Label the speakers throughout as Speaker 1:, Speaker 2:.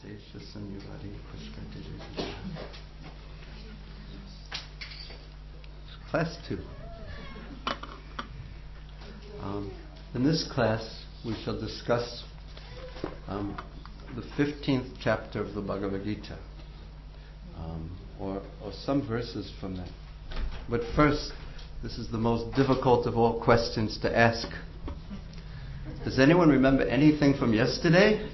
Speaker 1: Sesha Sanyavadi Pushkar. Class 2. In this class, we shall discuss the 15th chapter of the Bhagavad Gita, or some verses from that. But first, this is the most difficult of all questions to ask. Does anyone remember anything from yesterday?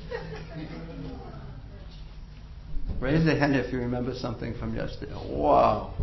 Speaker 1: Raise your hand if you remember something from yesterday. Wow.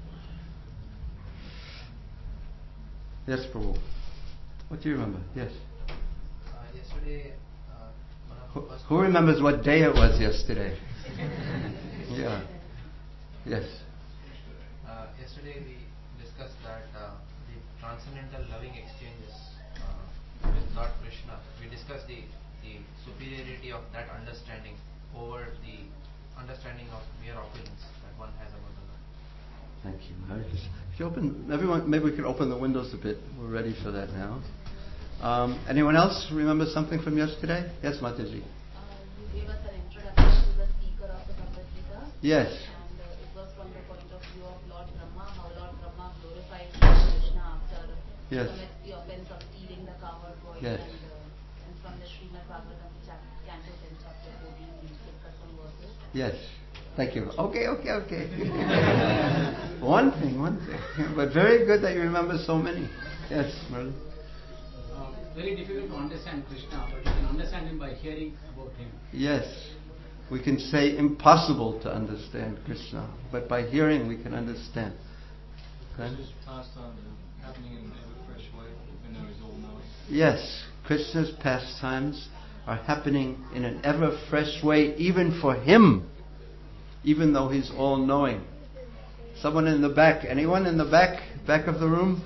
Speaker 1: Yes, Prabhu. What do you remember? Yes.
Speaker 2: Yesterday,
Speaker 1: who remembers what day it was yesterday? Yeah. Yes.
Speaker 2: Yesterday we discussed that the transcendental loving exchanges with Lord Krishna. We discussed the superiority of that understanding over the understanding of mere opulence that one has about the Lord.
Speaker 1: Thank you. If you open, everyone, maybe we can open the windows a bit. We're ready for that now. Anyone else remember something from yesterday? Yes, Mataji.
Speaker 3: You gave us an introduction to the speaker of the Bhagavad Gita.
Speaker 1: Yes.
Speaker 3: And it was from the point of view of Lord Brahma, how Lord Brahma glorifies Krishna after he commits the offense of stealing the cowherd boy.
Speaker 1: Yes.
Speaker 3: And from the Srimad Bhagavatam, Canto 10, chapter 14, we discussed some verses.
Speaker 1: Yes. Thank you. Okay. One thing. But very good that you remember so many. Yes, Murali.
Speaker 4: Very difficult to understand Krishna, but you can understand him by hearing about him.
Speaker 1: Yes. We can say impossible to understand Krishna, but by hearing we can understand.
Speaker 5: Krishna's pastime happening in a fresh way, even though he's all-knowing.
Speaker 1: Yes. Krishna's pastimes are happening in an ever fresh way, even for him, even though he's all-knowing. Someone in the back. Anyone in the back of the room?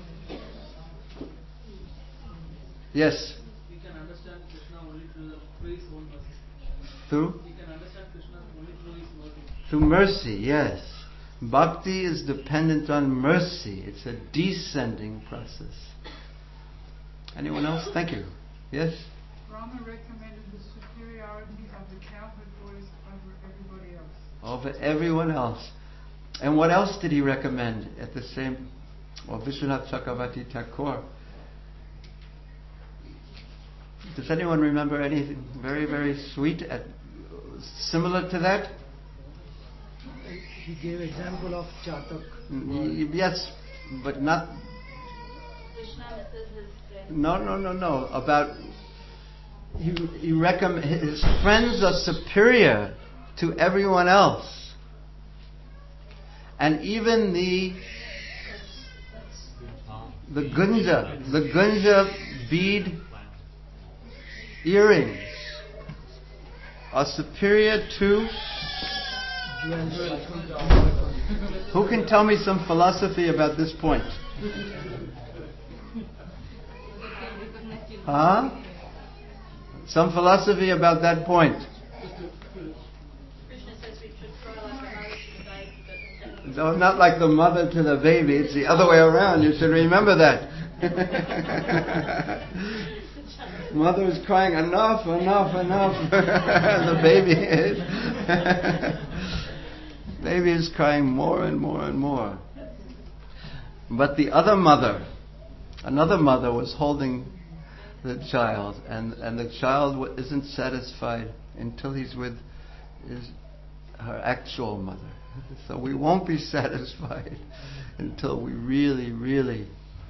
Speaker 1: Yes.
Speaker 6: We can understand Krishna only through his own mercy.
Speaker 1: Through?
Speaker 6: We can understand Krishna only through his mercy.
Speaker 1: Through mercy, yes. Bhakti is dependent on mercy. It's a descending process. Anyone else? Thank you. Yes?
Speaker 7: Rama recommended the superiority of the cowherd boys over everybody else.
Speaker 1: Over everyone else. And what else did he recommend at the same... Well, Vishwanath Chakravarti Thakur. Does anyone remember anything very, very sweet, similar to that?
Speaker 8: He gave example of Chatak.
Speaker 1: Yes, but not...
Speaker 3: Krishna misses his friends.
Speaker 1: No. About... He recommend his friends are superior to everyone else. And even the Gunja bead earrings are superior to... Who can tell me some philosophy about this point? Huh? Some philosophy about that point.
Speaker 3: Krishna says we should cry like a mother to the baby.
Speaker 1: No, not like the mother to the baby. It's the other way around. You should remember that. Mother is crying, enough. The baby is crying more and more. But the other mother, another mother was holding the child, and the child isn't satisfied until he's with her actual mother. So we won't be satisfied until we really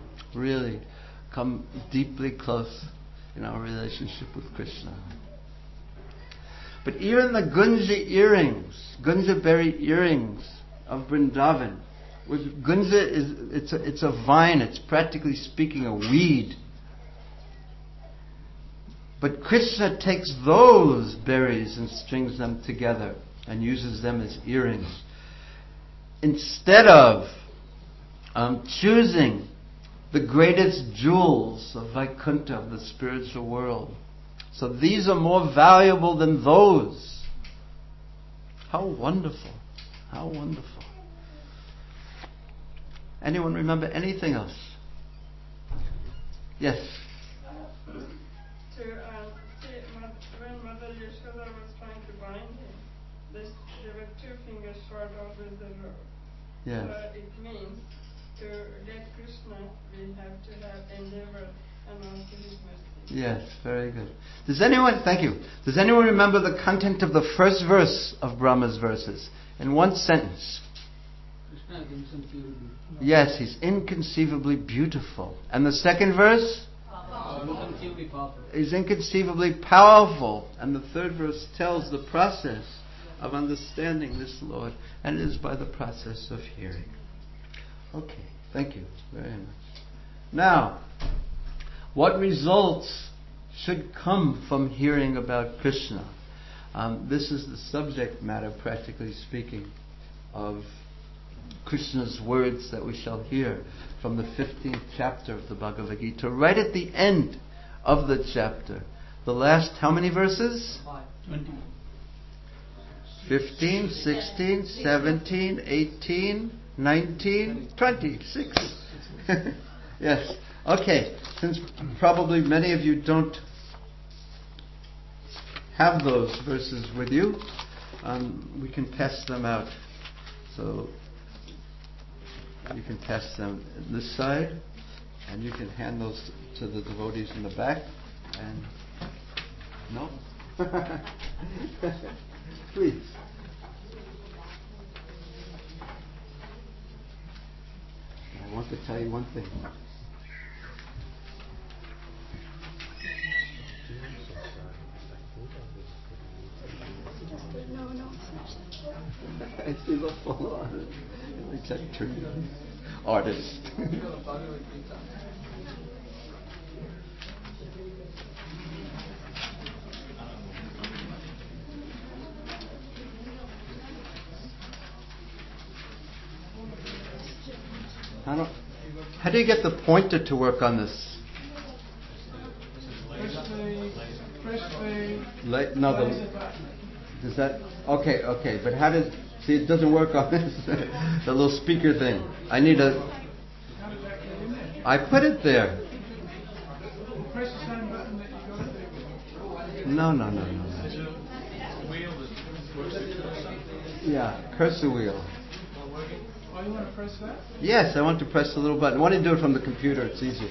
Speaker 1: come deeply close in our relationship with Krishna. But even the Gunja berry earrings of Vrindavan, with Gunja it's a vine, it's practically speaking a weed. But Krishna takes those berries and strings them together and uses them as earrings. Instead of choosing the greatest jewels of Vaikuntha, of the spiritual world. So these are more valuable than those. How wonderful. Anyone remember anything else? Yes.
Speaker 7: When Mother Yashoda was trying to bind him, part always the road.
Speaker 1: Yes.
Speaker 7: It means to get Krishna, we have to have endeavor and also his mercy.
Speaker 1: Yes, very good. Thank you. Does anyone remember the content of the first verse of Brahma's verses? In one sentence.
Speaker 4: Krishna is inconceivably.
Speaker 1: Yes, he's inconceivably beautiful. And the second verse?
Speaker 4: Inconceivably powerful.
Speaker 1: He's inconceivably powerful. And the third verse tells the process of understanding this Lord. And it is by the process of hearing. Okay, thank you very much. Now, what results should come from hearing about Krishna? This is the subject matter, practically speaking, of Krishna's words that we shall hear from the 15th chapter of the Bhagavad Gita, right at the end of the chapter. The last, how many verses?
Speaker 4: 20.
Speaker 1: 15, 16, 17, 18, 19, 26. Yes. Okay. Since probably many of you don't have those verses with you, we can test them out. So you can test them this side, and you can hand those to the devotees in the back. And no, please. I want to tell you one thing. I see the full on artist. How do you get the pointer to work on this? Does that? Okay. But how does? See, it doesn't work on this. The little speaker thing. I need a. I put it there. No. Yeah, cursor wheel.
Speaker 7: Oh, you want to press that?
Speaker 1: Yes, I want to press the little button. I want to do it from the computer. It's easier.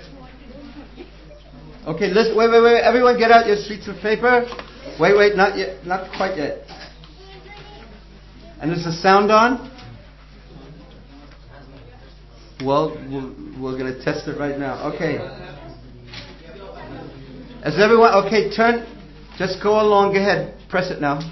Speaker 1: Okay, listen. Wait. Everyone, get out your sheets of paper. Wait. Not yet. Not quite yet. And is the sound on? Well, we're going to test it right now. Okay. Is everyone okay? Turn. Just go along. Go ahead. Press it now.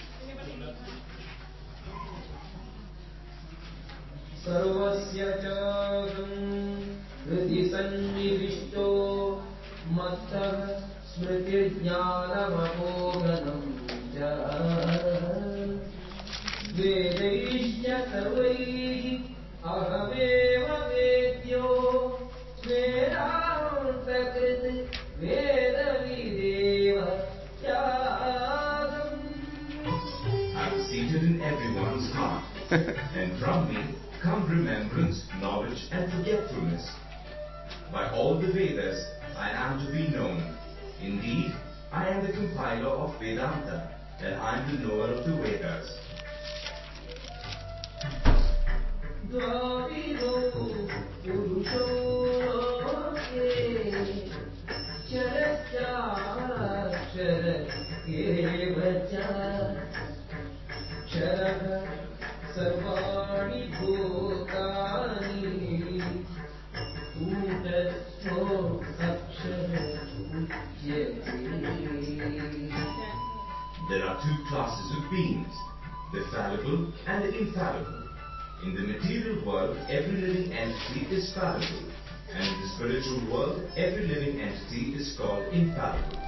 Speaker 9: Sarvasya chagam hridi sannivishto mattah smriti jnanam apoganam cha vedaishya sarvaihi ahameva vedyo vedanta krit veda videva chagam.
Speaker 10: I'm seated in everyone's heart, and from me come remembrance, knowledge and forgetfulness. By all the Vedas I am to be known. Indeed, I am the compiler of Vedanta, and I am the knower of the Vedas.
Speaker 9: Sarvani bhutani udasto akshara ujjati.
Speaker 10: There are two classes of beings, the fallible and the infallible. In the material world, every living entity is fallible, and in the spiritual world, every living entity is called infallible.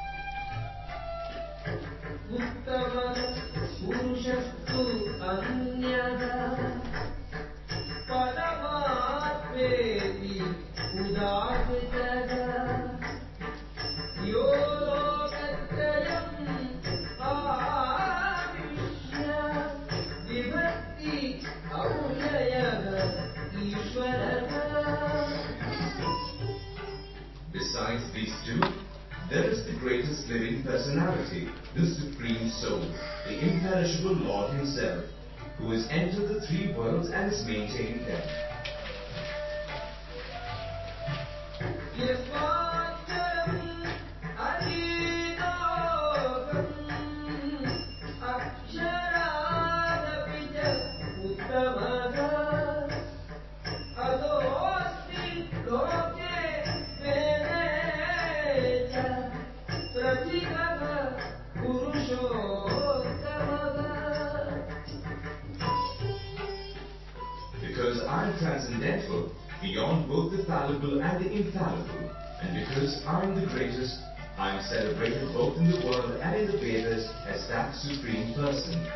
Speaker 9: Uttama purushastu anyada padamatveti udavitada yolokatrayam avishya vibhakti avyaya ishvaraha.
Speaker 10: Besides these two, there is the greatest living personality, the Supreme Soul, the imperishable Lord Himself. who has entered the three worlds and is maintaining them. Because I am transcendental, beyond both the fallible and the infallible, and because I am the greatest, I am celebrated both in the world and in the Vedas as that Supreme Person.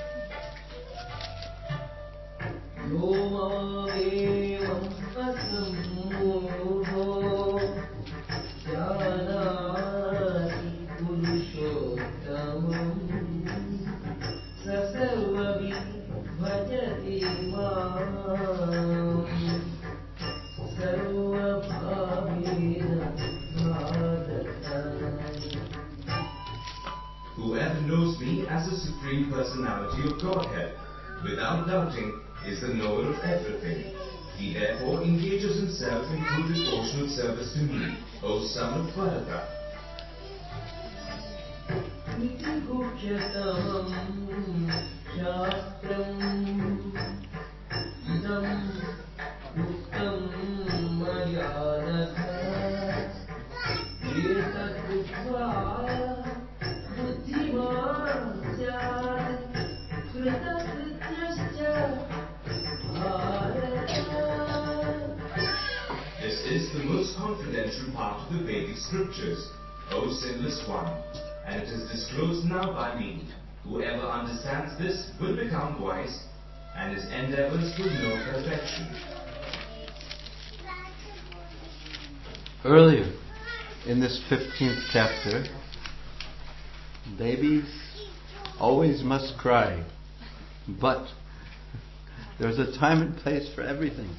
Speaker 10: Whoever knows me as the Supreme Personality of Godhead, without doubting, is the knower of everything. He therefore engages himself in full devotional service to me, O son of Bharata. This is the most confidential part of the Vedic scriptures, O sinless one, and it is disclosed now by me. Whoever understands this will become wise, and his endeavors will know perfection.
Speaker 1: Earlier, in this 15th chapter, babies always must cry, but there's a time and place for everything.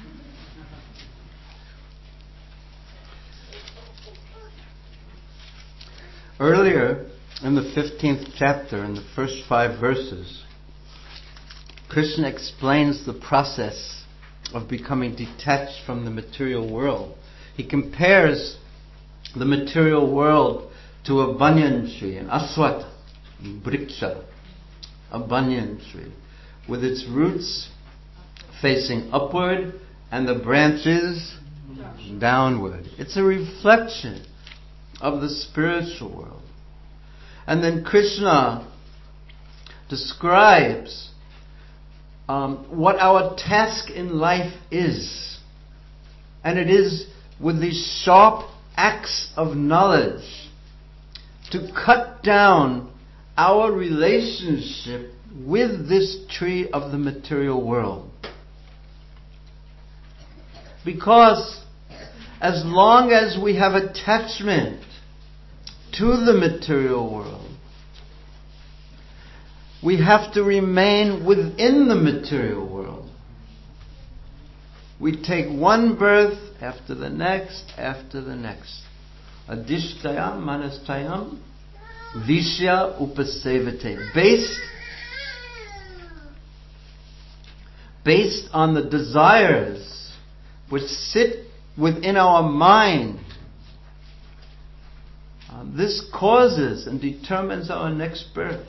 Speaker 1: Earlier, in the 15th chapter, in the first 5 verses, Krishna explains the process of becoming detached from the material world. He compares the material world to a banyan tree, an aswat vriksha, a banyan tree, with its roots facing upward and the branches downward. It's a reflection of the spiritual world. And then Krishna describes what our task in life is. And it is with these sharp axe of knowledge to cut down our relationship with this tree of the material world. Because as long as we have attachment to the material world, we have to remain within the material world. We take one birth after the next, after the next. Adishtayam manastayam vishya upasevate. Based on the desires which sit within our mind. This causes and determines our next birth.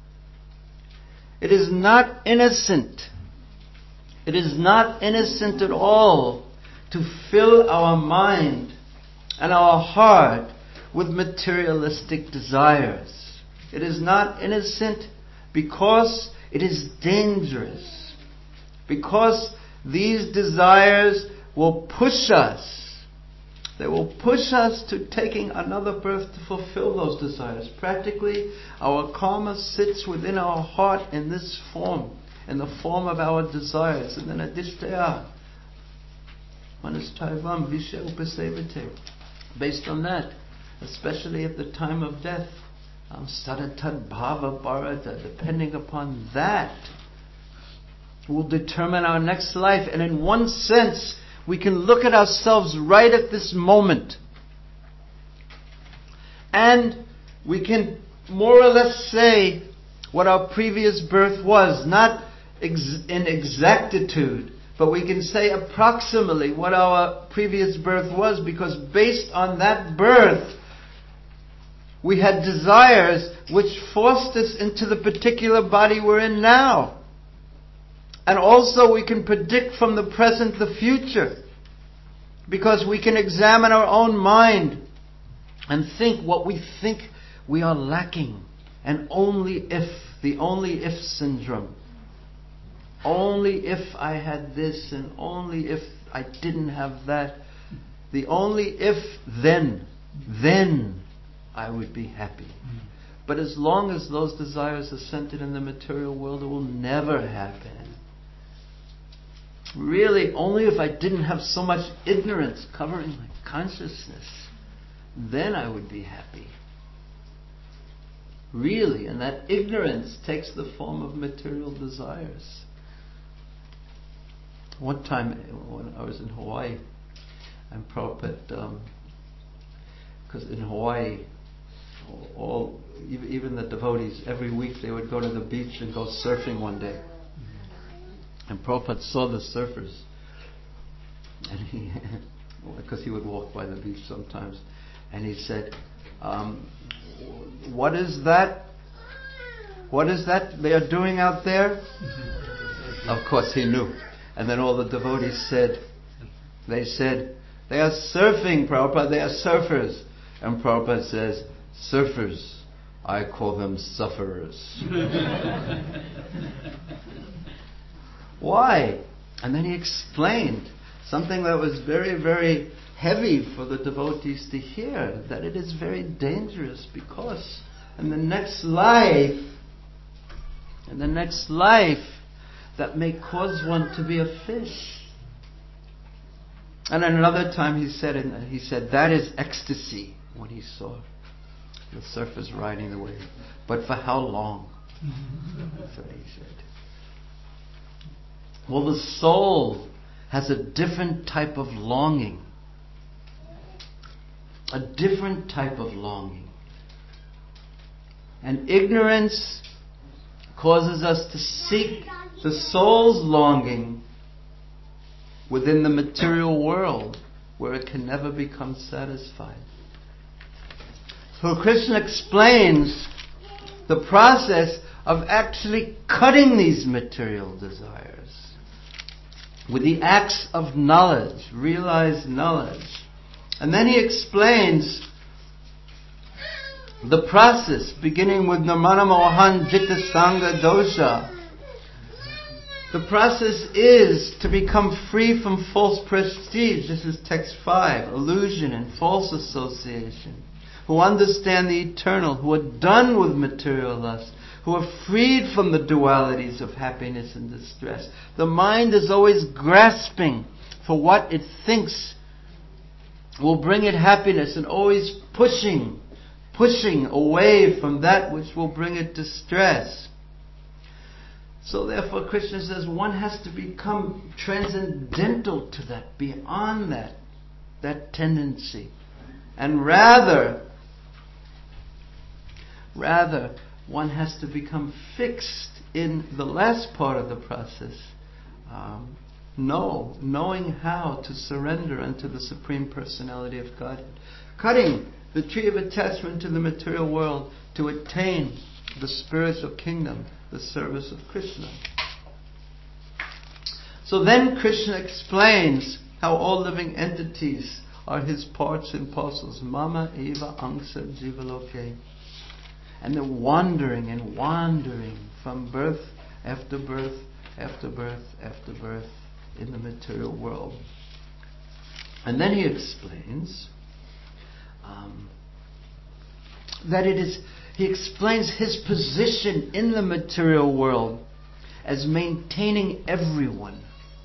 Speaker 1: It is not innocent. It is not innocent at all to fill our mind and our heart with materialistic desires. It is not innocent because it is dangerous. Because these desires will push us. They will push us to taking another birth to fulfill those desires. Practically, our karma sits within our heart in this form, in the form of our desires. And then adishtaya, manastaivam vishya upasevate. Based on that, especially at the time of death, saratad bhava bharata, depending upon that, will determine our next life. And in one sense, we can look at ourselves right at this moment. And we can more or less say what our previous birth was. Not in exactitude, but we can say approximately what our previous birth was, because based on that birth, we had desires which forced us into the particular body we're in now. And also we can predict from the present the future, because we can examine our own mind and think what we think we are lacking. And the only if syndrome. Only if I had this, and only if I didn't have that. The only if, then I would be happy. But as long as those desires are centered in the material world, it will never happen. Really, only if I didn't have so much ignorance covering my consciousness, then I would be happy. Really, and that ignorance takes the form of material desires. One time when I was in Hawaii, and Prabhupada, because in Hawaii, even the devotees, every week they would go to the beach and go surfing one day. And Prabhupada saw the surfers, and because he would walk by the beach sometimes, and he said, what is that? What is that they are doing out there? Of course he knew. And then all the devotees said, they are surfing, Prabhupada, they are surfers. And Prabhupada says, surfers, I call them sufferers. Why? And then he explained something that was very, very heavy for the devotees to hear, that it is very dangerous, because in the next life, that may cause one to be a fish. And another time he said that is ecstasy, when he saw the surfers riding the wave. But for how long? That's what he said. Well, the soul has a different type of longing. A different type of longing. And ignorance causes us to seek the soul's longing within the material world, where it can never become satisfied. So Krishna explains the process of actually cutting these material desires with the acts of knowledge, realized knowledge. And then he explains the process, beginning with Nirmana Mohan Jitta Sangha Dosha. The process is to become free from false prestige. This is text 5. Illusion and false association. Who understand the eternal, who are done with material lust, who are freed from the dualities of happiness and distress. The mind is always grasping for what it thinks will bring it happiness, and always pushing away from that which will bring it distress. So therefore Krishna says one has to become transcendental to that, beyond that tendency. And rather one has to become fixed in the last part of the process. Knowing how to surrender unto the Supreme Personality of Godhead. Cutting the tree of attachment to the material world to attain the spiritual kingdom, the service of Krishna. So then Krishna explains how all living entities are his parts and parcels. Mama eva angsa jivaloke. And they're wandering from birth after birth after birth after birth in the material world. And then he explains he explains his position in the material world as maintaining everyone.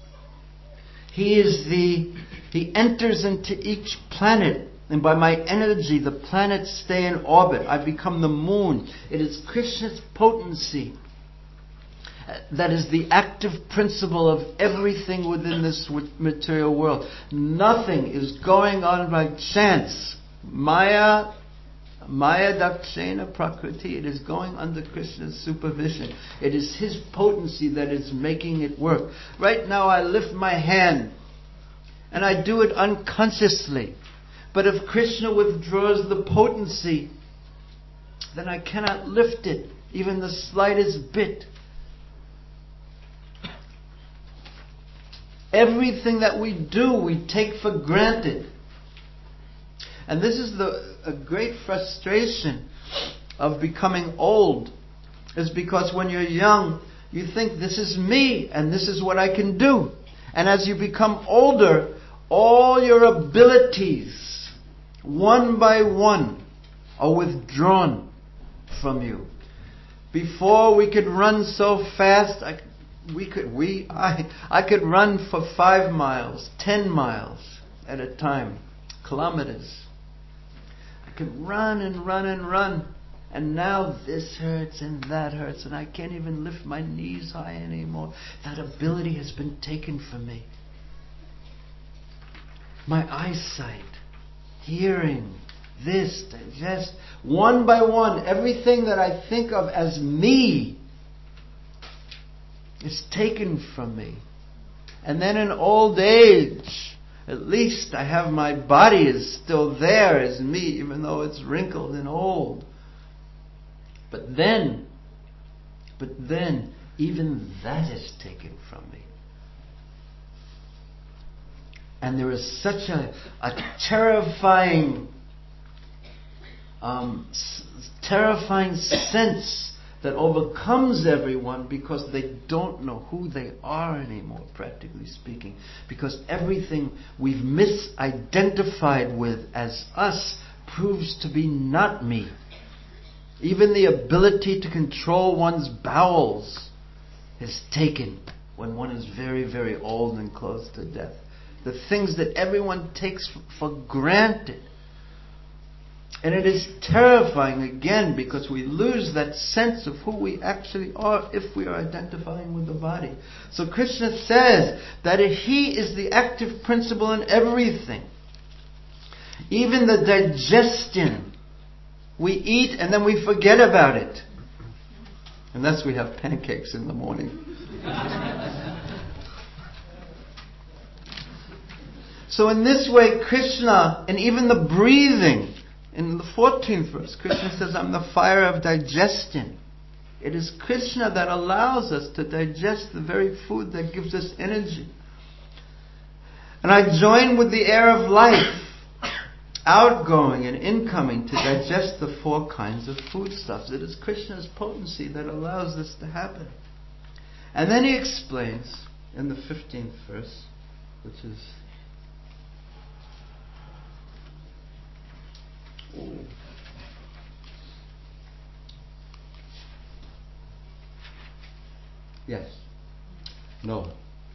Speaker 1: He enters into each planet, and by my energy the planets stay in orbit. I become the moon. It is Krishna's potency that is the active principle of everything within this material world. Nothing is going on by chance. Maya Maya Dakshena Prakriti. It is going under Krishna's supervision. It is His potency that is making it work. Right now I lift my hand and I do it unconsciously. But if Krishna withdraws the potency, then I cannot lift it, even the slightest bit. Everything that we do, we take for granted. And this is a great frustration of becoming old. Is because when you're young, you think this is me and this is what I can do. And as you become older, all your abilities, one by one, are withdrawn from you. Before we could run so fast, I could run for 5 miles, 10 miles at a time, kilometers. I could run and run and run. And now this hurts and that hurts and I can't even lift my knees high anymore. That ability has been taken from me. My eyesight, hearing, this, digest, one by one, everything that I think of as me is taken from me. And then in old age, at least I have my body is still there as me, even though it's wrinkled and old. But then, even that is taken from me. And there is such a terrifying sense that overcomes everyone because they don't know who they are anymore, practically speaking. Because everything we've misidentified with as us proves to be not me. Even the ability to control one's bowels is taken when one is very, very old and close to death. The things that everyone takes for granted. And it is terrifying again because we lose that sense of who we actually are if we are identifying with the body. So Krishna says that He is the active principle in everything. Even the digestion. We eat and then we forget about it. Unless we have pancakes in the morning. So in this way, Krishna, and even the breathing, in the 14th verse, Krishna says, I'm the fire of digestion. It is Krishna that allows us to digest the very food that gives us energy. And I join with the air of life, outgoing and incoming, to digest the 4 kinds of foodstuffs. It is Krishna's potency that allows this to happen. And then he explains in the 15th verse, which is... Yes. No.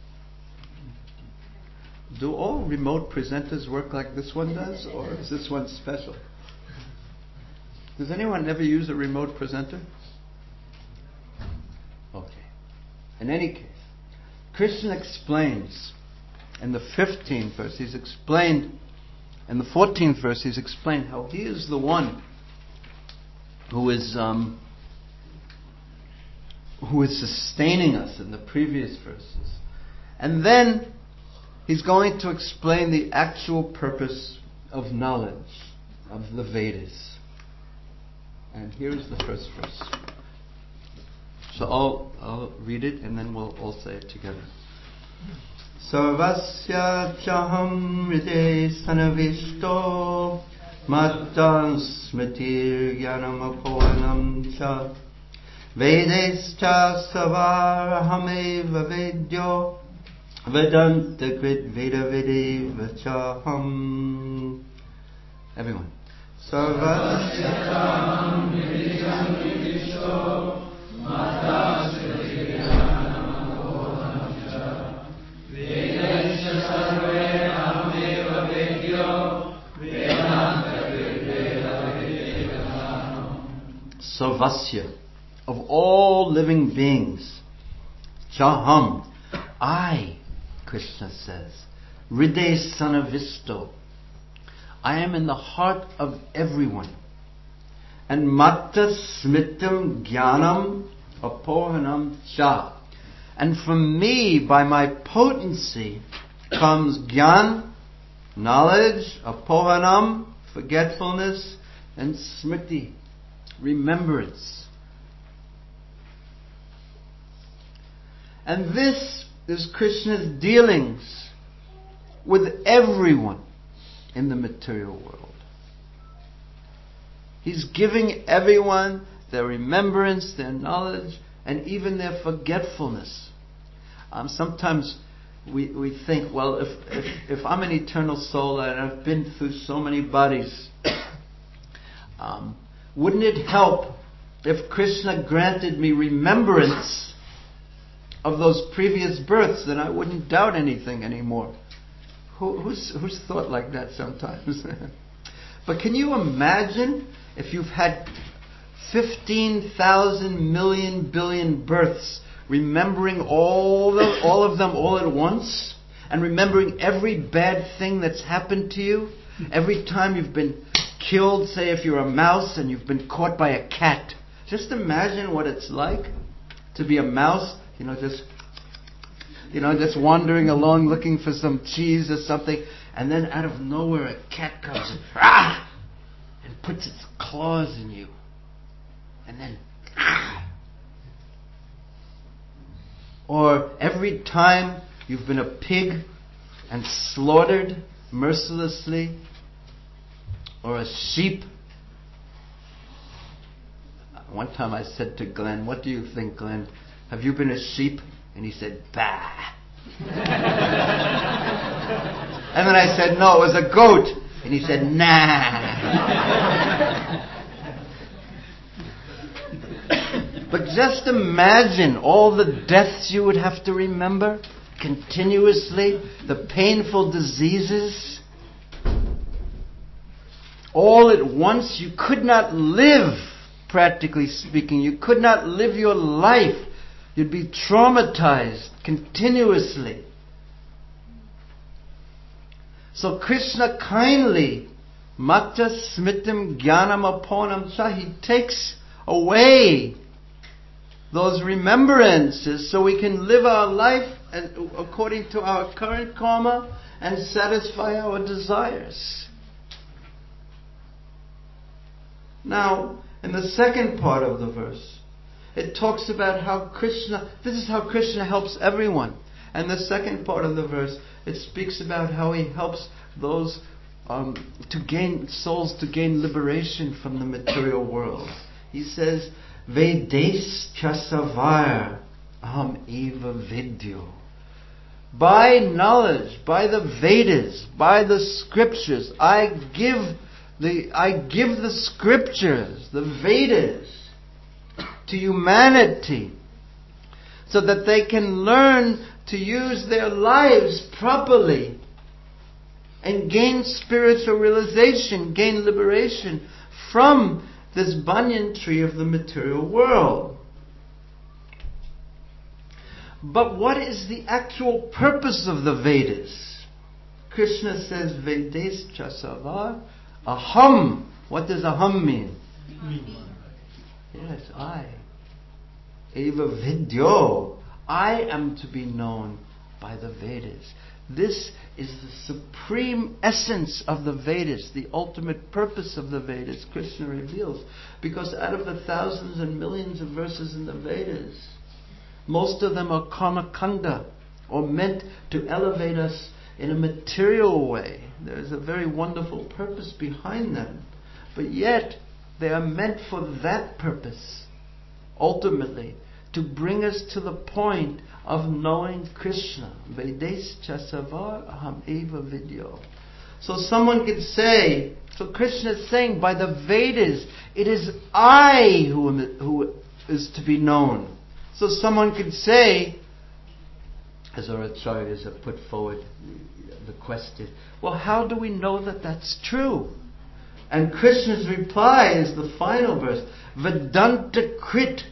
Speaker 1: Do all remote presenters work like this one does, or is this one special? Does anyone ever use a remote presenter? Okay. In any case, Krishna explains in the 15th verse, he's explained, in the 14th verse, he's explained how he is the one who is sustaining us in the previous verses. And then he's going to explain the actual purpose of knowledge of the Vedas. And here's the first verse. So I'll read it and then we'll all say it together. Sarvasya chaham rite sanavishto mattan smitir jnanam apohanam cha vedescha savarahameva vedyo vedanta krit veda vedeva chaham. Everyone. Sarvasya chaham rite sanavishto mattan smitir jnanam apohanam cha vedescha savarahameva vedyo vedanta krit veda vedeva chaham. Sarvasya, of all living beings, Chaham, I, Krishna says, Hriday Sanavisto, I am in the heart of everyone. And matta smitam jnanam apohanam cha. And from me, by my potency, comes jnana, knowledge, apohanam, forgetfulness, and smriti, remembrance. And this is Krishna's dealings with everyone in the material world. He's giving everyone their remembrance, their knowledge, and even their forgetfulness. Sometimes we think, well, if I'm an eternal soul and I've been through so many bodies, wouldn't it help if Krishna granted me remembrance of those previous births? Then I wouldn't doubt anything anymore. Who's thought like that sometimes? But can you imagine if you've had 15,000 million billion births, remembering all of them all at once, and remembering every bad thing that's happened to you, every time you've been killed, say if you're a mouse and you've been caught by a cat. Just imagine what it's like to be a mouse, just wandering along looking for some cheese or something, and then out of nowhere a cat comes and puts its claws in you. And then Or every time you've been a pig and slaughtered mercilessly, or a sheep. One time I said to Glenn, "What do you think, Glenn? Have you been a sheep?" And he said, "Bah." And then I said, "No, it was a goat." And he said, "Nah." But just imagine all the deaths you would have to remember continuously, the painful diseases. All at once. You could not live, practically speaking. You could not live your life. You'd be traumatized continuously. So Krishna kindly, Matta Smitam Jnanam Aponam Cha, He takes away those remembrances so we can live our life according to our current karma and satisfy our desires. Now, in the second part of the verse, it talks about how this is how Krishna helps everyone. And the second part of the verse, it speaks about how He helps those souls to gain liberation from the material world. He says, Vedes chasavar aham eva vidyo. By knowledge, by the Vedas, by the scriptures, I give the scriptures, the Vedas, to humanity so that they can learn to use their lives properly and gain spiritual realization, gain liberation from this banyan tree of the material world. But what is the actual purpose of the Vedas? Krishna says, Vedes chasavar aham. What does aham mean? Yes, I. Eva vidyo. I am to be known by the Vedas. This is the supreme essence of the Vedas, the ultimate purpose of the Vedas, Krishna reveals. Because out of the thousands and millions of verses in the Vedas, most of them are karma kanda, or meant to elevate us in a material way. There is a very wonderful purpose behind them. But yet, they are meant for that purpose, ultimately, to bring us to the point of knowing Krishna. Vedes chasavar aham eva vidyo. So someone could say, so Krishna is saying, by the Vedas, it is I who is to be known. So someone could say, as our acharyas have put forward the question, well, how do we know that that's true? And Krishna's reply is the final verse, Vedanta Krit.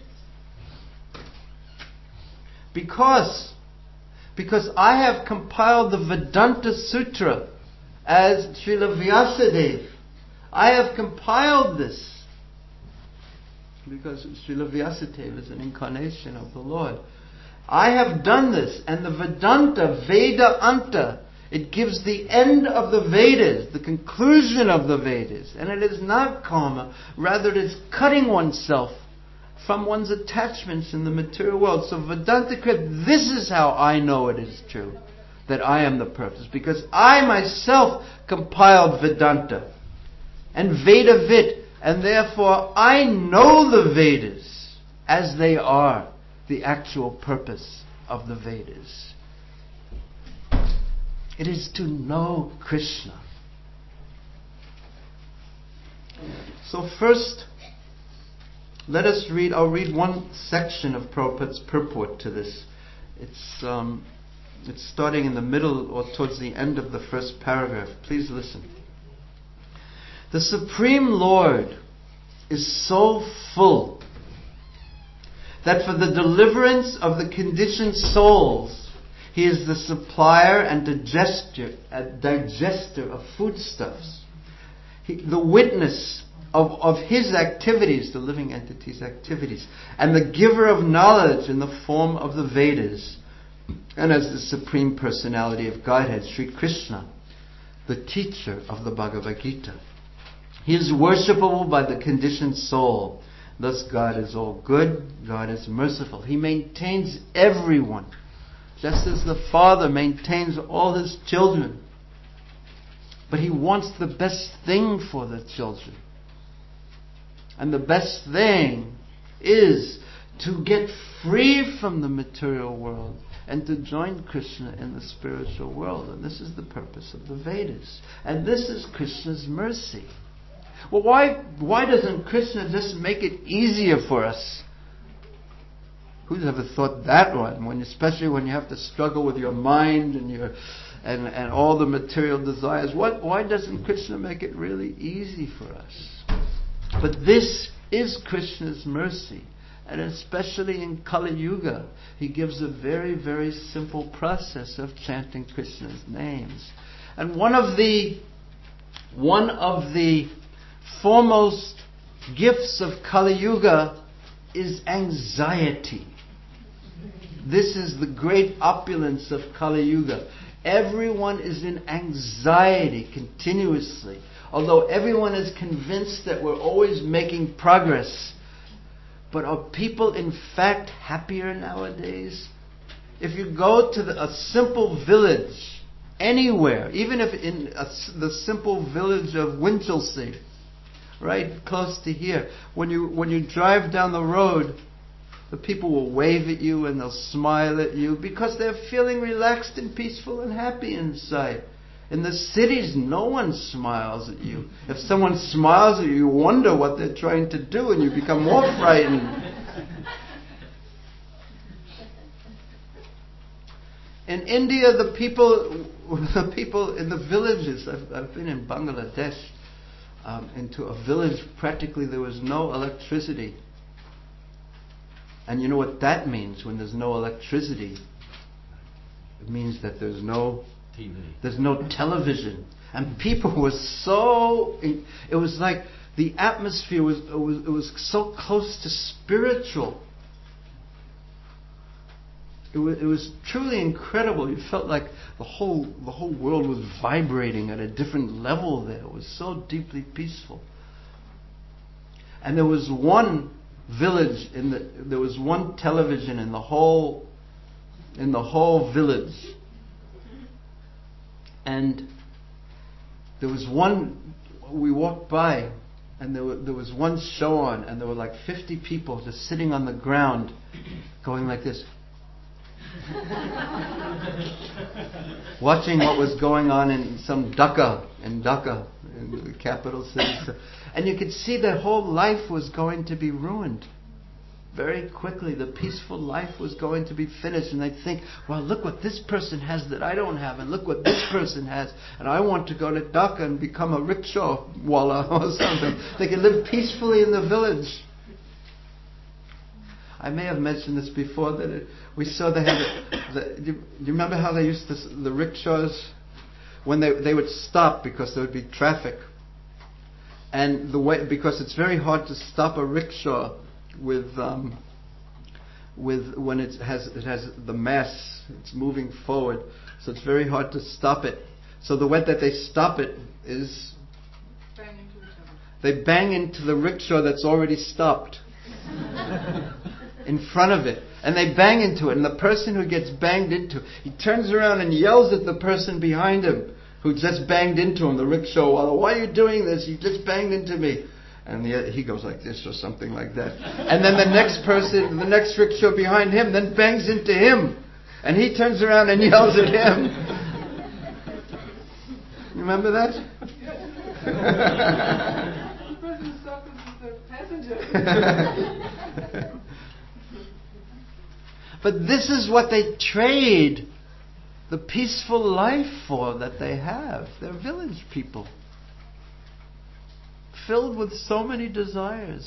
Speaker 1: Because I have compiled the Vedanta Sutra as Srila Vyasadeva. I have compiled this because Srila Vyasadeva is an incarnation of the Lord. I have done this, and the Vedanta, Veda Anta, it gives the end of the Vedas, the conclusion of the Vedas. And it is not karma, rather it is cutting oneself from one's attachments in the material world. So Vedanta Krita, this is how I know it is true, that I am the purpose. Because I myself compiled Vedanta and Vedavit, and therefore I know the Vedas as they are, the actual purpose of the Vedas. It is to know Krishna. So first, let us read. I'll read one section of Prabhupada's purport to this. It's starting in the middle or towards the end of the first paragraph. Please listen. The Supreme Lord is so full that for the deliverance of the conditioned souls, He is the supplier and digester of foodstuffs. The witness of His activities, the living entity's activities, and the giver of knowledge in the form of the Vedas, and as the Supreme Personality of Godhead, Sri Krishna, the teacher of the Bhagavad Gita. He is worshipable by the conditioned soul. Thus God is all good, God is merciful. He maintains everyone, just as the Father maintains all His children. But He wants the best thing for the children. And the best thing is to get free from the material world and to join Krishna in the spiritual world. And this is the purpose of the Vedas. And this is Krishna's mercy. Well, why doesn't Krishna just make it easier for us? Who's ever thought that one? Especially when you have to struggle with your mind and all the material desires. Why doesn't Krishna make it really easy for us? But this is Krishna's mercy. And especially in Kali Yuga, He gives a very, very simple process of chanting Krishna's names. And one of the foremost gifts of Kali Yuga is anxiety. This is the great opulence of Kali Yuga. Everyone is in anxiety continuously. Although everyone is convinced that we're always making progress. But are people in fact happier nowadays? If you go to a simple village anywhere, even if in the simple village of Winchelsea, right close to here, when you drive down the road, the people will wave at you and they'll smile at you because they're feeling relaxed and peaceful and happy inside. In the cities, no one smiles at you. If someone smiles at you, you wonder what they're trying to do and you become more frightened. In India, the people in the villages, I've been in Bangladesh, into a village, practically there was no electricity. And you know what that means when there's no electricity? It means that there's no TV. There's no television. And people were so... It was like the atmosphere was so close to spiritual. It was truly incredible. You felt like the whole world was vibrating at a different level there. It was so deeply peaceful. And there was one village there was one television in the whole village. And there was one, we walked by and there was one show on and there were like 50 people just sitting on the ground going like this. Watching what was going on in some Dhaka, in the capital city. And you could see their whole life was going to be ruined. Very quickly, the peaceful life was going to be finished. And they'd think, well, look what this person has that I don't have. And look what this person has. And I want to go to Dhaka and become a rickshaw walla or something. They could live peacefully in the village. I may have mentioned this before, that we saw they had... do you remember how they used to... The rickshaws, when they would stop because there would be traffic. And because it's very hard to stop a rickshaw when it has the mass, it's moving forward, so it's very hard to stop it. So the way that they stop it is they bang into the rickshaw that's already stopped in front of it, and they bang into it, and the person who gets banged into, he turns around and yells at the person behind him who just banged into him, the rickshaw wallah, "Why are you doing this? You just banged into me." And he goes like this or something like that. And then the next person, the next rickshaw behind him, then bangs into him. And he turns around and yells at him. Remember that?
Speaker 7: The person stopped with the passenger.
Speaker 1: But this is what they trade the peaceful life for that they have. They're village people. Filled with so many desires.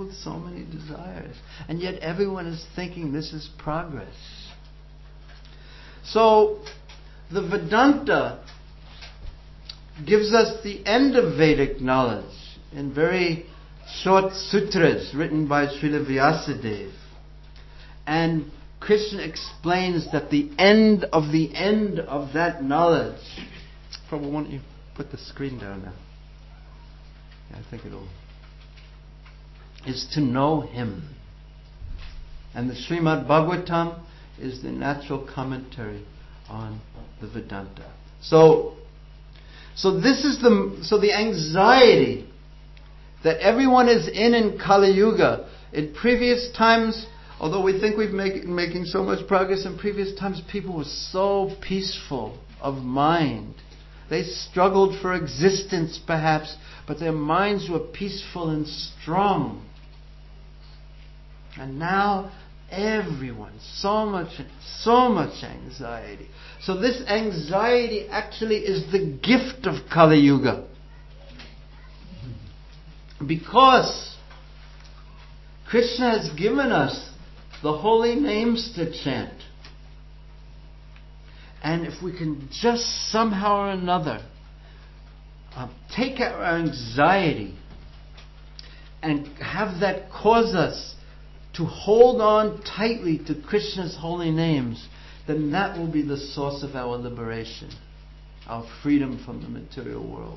Speaker 1: And yet everyone is thinking this is progress. So, the Vedanta gives us the end of Vedic knowledge in very short sutras written by Srila Vyasadeva. And Krishna explains that the end of that knowledge. Prabhu, why don't you put the screen down now? I think is to know Him. And the Srimad Bhagavatam is the natural commentary on the Vedanta. So this is the anxiety that everyone is in Kali Yuga. In previous times, although we think we've making so much progress, in previous times people were so peaceful of mind. They struggled for existence perhaps, but their minds were peaceful and strong. And now everyone, so much anxiety. So this anxiety actually is the gift of Kali Yuga. Because Krishna has given us the holy names to chant. And if we can just somehow or another take our anxiety and have that cause us to hold on tightly to Krishna's holy names, then that will be the source of our liberation, our freedom from the material world.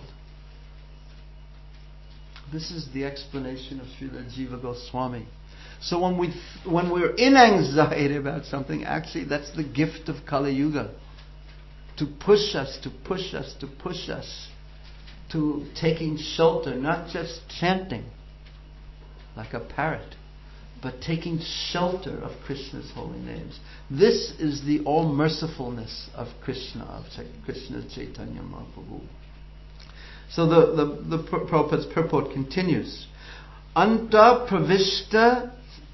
Speaker 1: This is the explanation of Srila Jiva Goswami. So when we're in anxiety about something, actually that's the gift of Kali Yuga. To push us to taking shelter, not just chanting like a parrot, but taking shelter of Krishna's holy names. This is the all-mercifulness of Krishna, of Krishna Chaitanya Mahaprabhu. So the Prabhupada's purport continues. Anta pravishta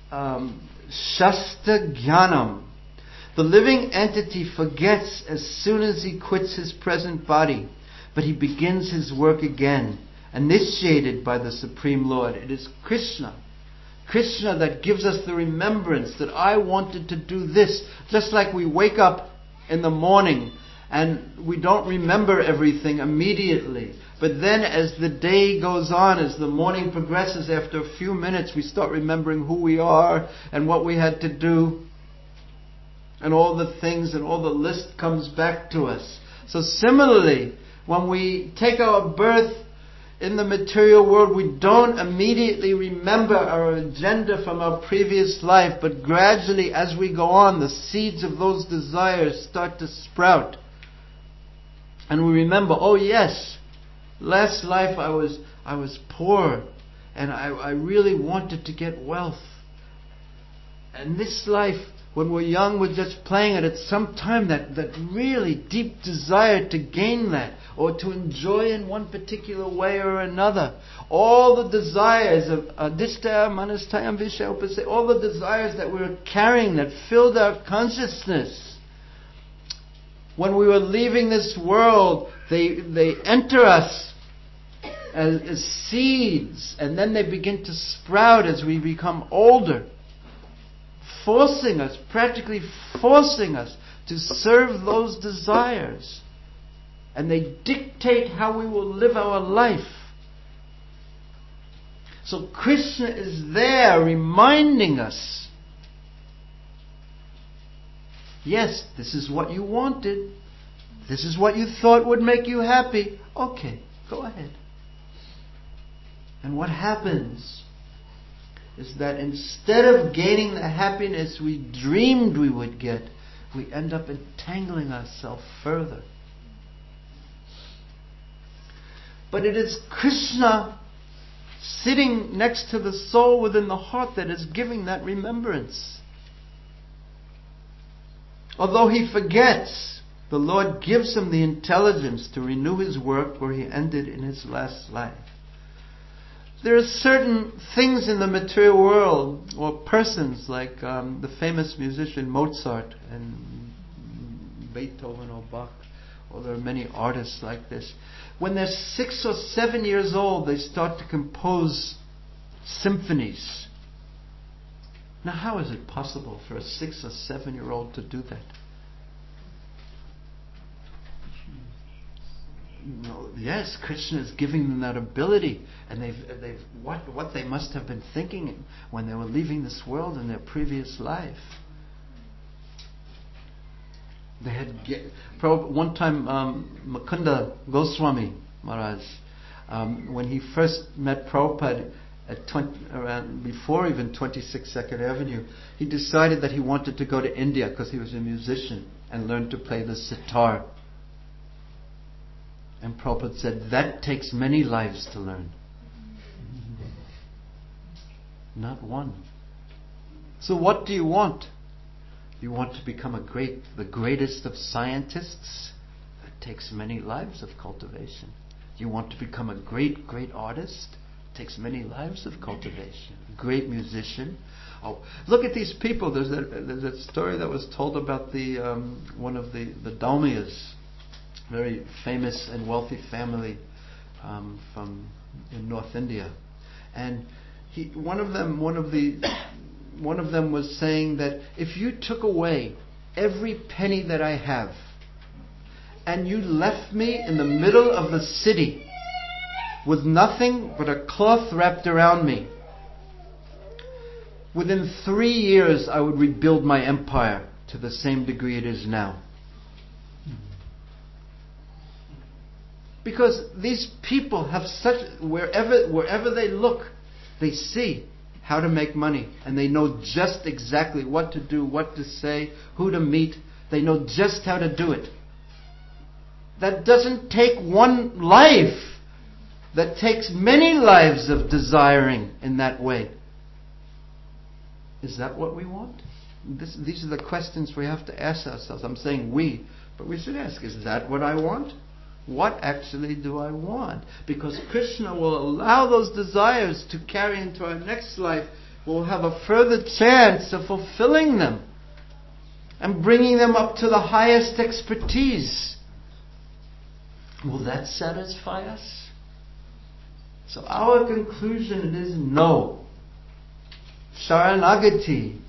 Speaker 1: shasta jnanam. The living entity forgets as soon as he quits his present body, but he begins his work again, initiated by the Supreme Lord. It is Krishna that gives us the remembrance that I wanted to do this. Just like we wake up in the morning and we don't remember everything immediately. But then as the day goes on, as the morning progresses, after a few minutes we start remembering who we are and what we had to do. And all the things and all the list comes back to us. So similarly, when we take our birth in the material world, we don't immediately remember our agenda from our previous life, but gradually as we go on, the seeds of those desires start to sprout. And we remember, oh yes, last life I was poor and I really wanted to get wealth. And this life, when we're young, we're just playing it. It's some time that really deep desire to gain that or to enjoy in one particular way or another. All the desires of adhisthaya, manastayam, vishaya, upasaya, all the desires that we were carrying that filled our consciousness. When we were leaving this world, they enter us as seeds, and then they begin to sprout as we become older. Practically forcing us to serve those desires. And they dictate how we will live our life. So Krishna is there reminding us, yes, this is what you wanted. This is what you thought would make you happy. Okay, go ahead. And what happens is that instead of gaining the happiness we dreamed we would get, we end up entangling ourselves further. But it is Krishna sitting next to the soul within the heart that is giving that remembrance. Although he forgets, the Lord gives him the intelligence to renew his work where he ended in his last life. There are certain things in the material world, or persons like the famous musician Mozart and Beethoven or Bach, or there are many artists like this. When they're 6 or 7 years old, they start to compose symphonies. Now, how is it possible for a 6 or 7 year old to do that? No, yes, Krishna is giving them that ability, and they've what they must have been thinking when they were leaving this world in their previous life. They had one time Mukunda Goswami Maharaj, when he first met Prabhupada around before even 26 Second Avenue, he decided that he wanted to go to India because he was a musician and learn to play the sitar. And Prabhupada said, that takes many lives to learn. Not one. So what do you want? You want to become the greatest of scientists? That takes many lives of cultivation. You want to become a great artist? It takes many lives of cultivation. A great musician. Oh, look at these people. There's that story that was told about one of the Dalmias, very famous and wealthy family in North India, and one of them was saying that if you took away every penny that I have and you left me in the middle of the city with nothing but a cloth wrapped around me, within 3 years I would rebuild my empire to the same degree it is now. Because these people have wherever they look, they see how to make money, and they know just exactly what to do, what to say, who to meet. They know just how to do it. That doesn't take one life. That takes many lives of desiring in that way. Is that what we want? These are the questions we have to ask ourselves. I'm saying we, but we should ask, is that what I want? What actually do I want? Because Krishna will allow those desires to carry into our next life. We'll have a further chance of fulfilling them and bringing them up to the highest expertise. Will that satisfy us? So our conclusion is no. Sharanagati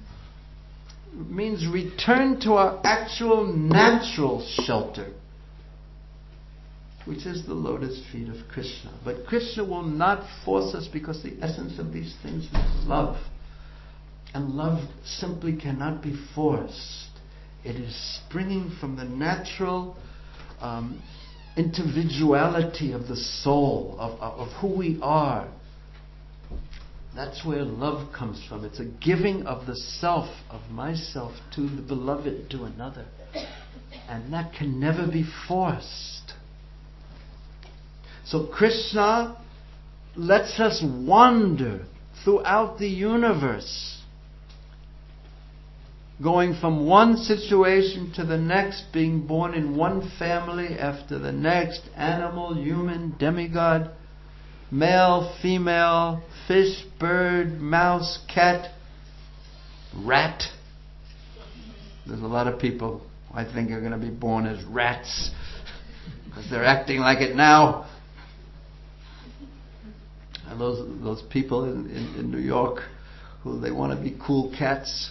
Speaker 1: means return to our actual natural shelter, which is the lotus feet of Krishna. But Krishna will not force us, because the essence of these things is love. And love simply cannot be forced. It is springing from the natural individuality of the soul, of who we are. That's where love comes from. It's a giving of the self, of myself, to the beloved, to another. And that can never be forced. So Krishna lets us wander throughout the universe, going from one situation to the next, being born in one family after the next, animal, human, demigod, male, female, fish, bird, mouse, cat, rat. There's a lot of people I think are going to be born as rats because they're acting like it now. And those people in New York who they want to be cool cats.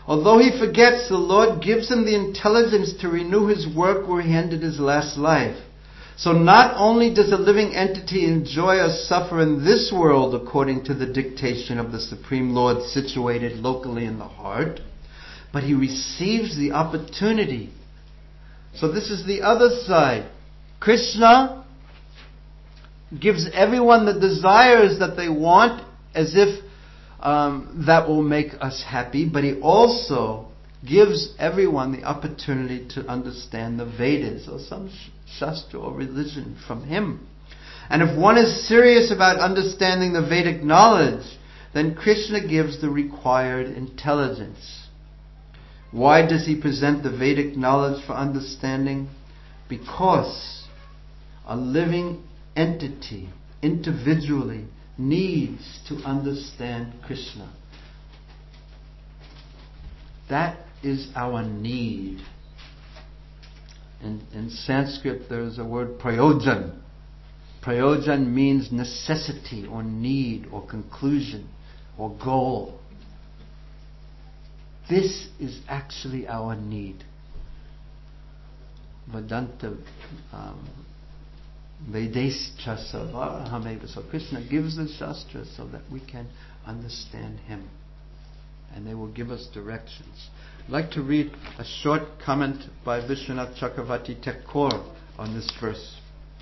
Speaker 1: Although he forgets, the Lord gives him the intelligence to renew his work where he ended his last life. So not only does a living entity enjoy or suffer in this world according to the dictation of the Supreme Lord situated locally in the heart, but he receives the opportunity. So this is the other side. Krishna gives everyone the desires that they want as if that will make us happy, but he also gives everyone the opportunity to understand the Vedas or some Shastra or religion from him. And if one is serious about understanding the Vedic knowledge, then Krishna gives the required intelligence. Why does he present the Vedic knowledge for understanding? Because a living entity, individually, needs to understand Krishna. That is our need. In Sanskrit there is a word prayojan. Prayojan means necessity or need or conclusion or goal. This is actually our need. Vedanta Vedescha Savarhameva. So Krishna gives the Shastra so that we can understand him. And they will give us directions. I'd like to read a short comment by Vishwanath Chakravarti Thakur on this verse.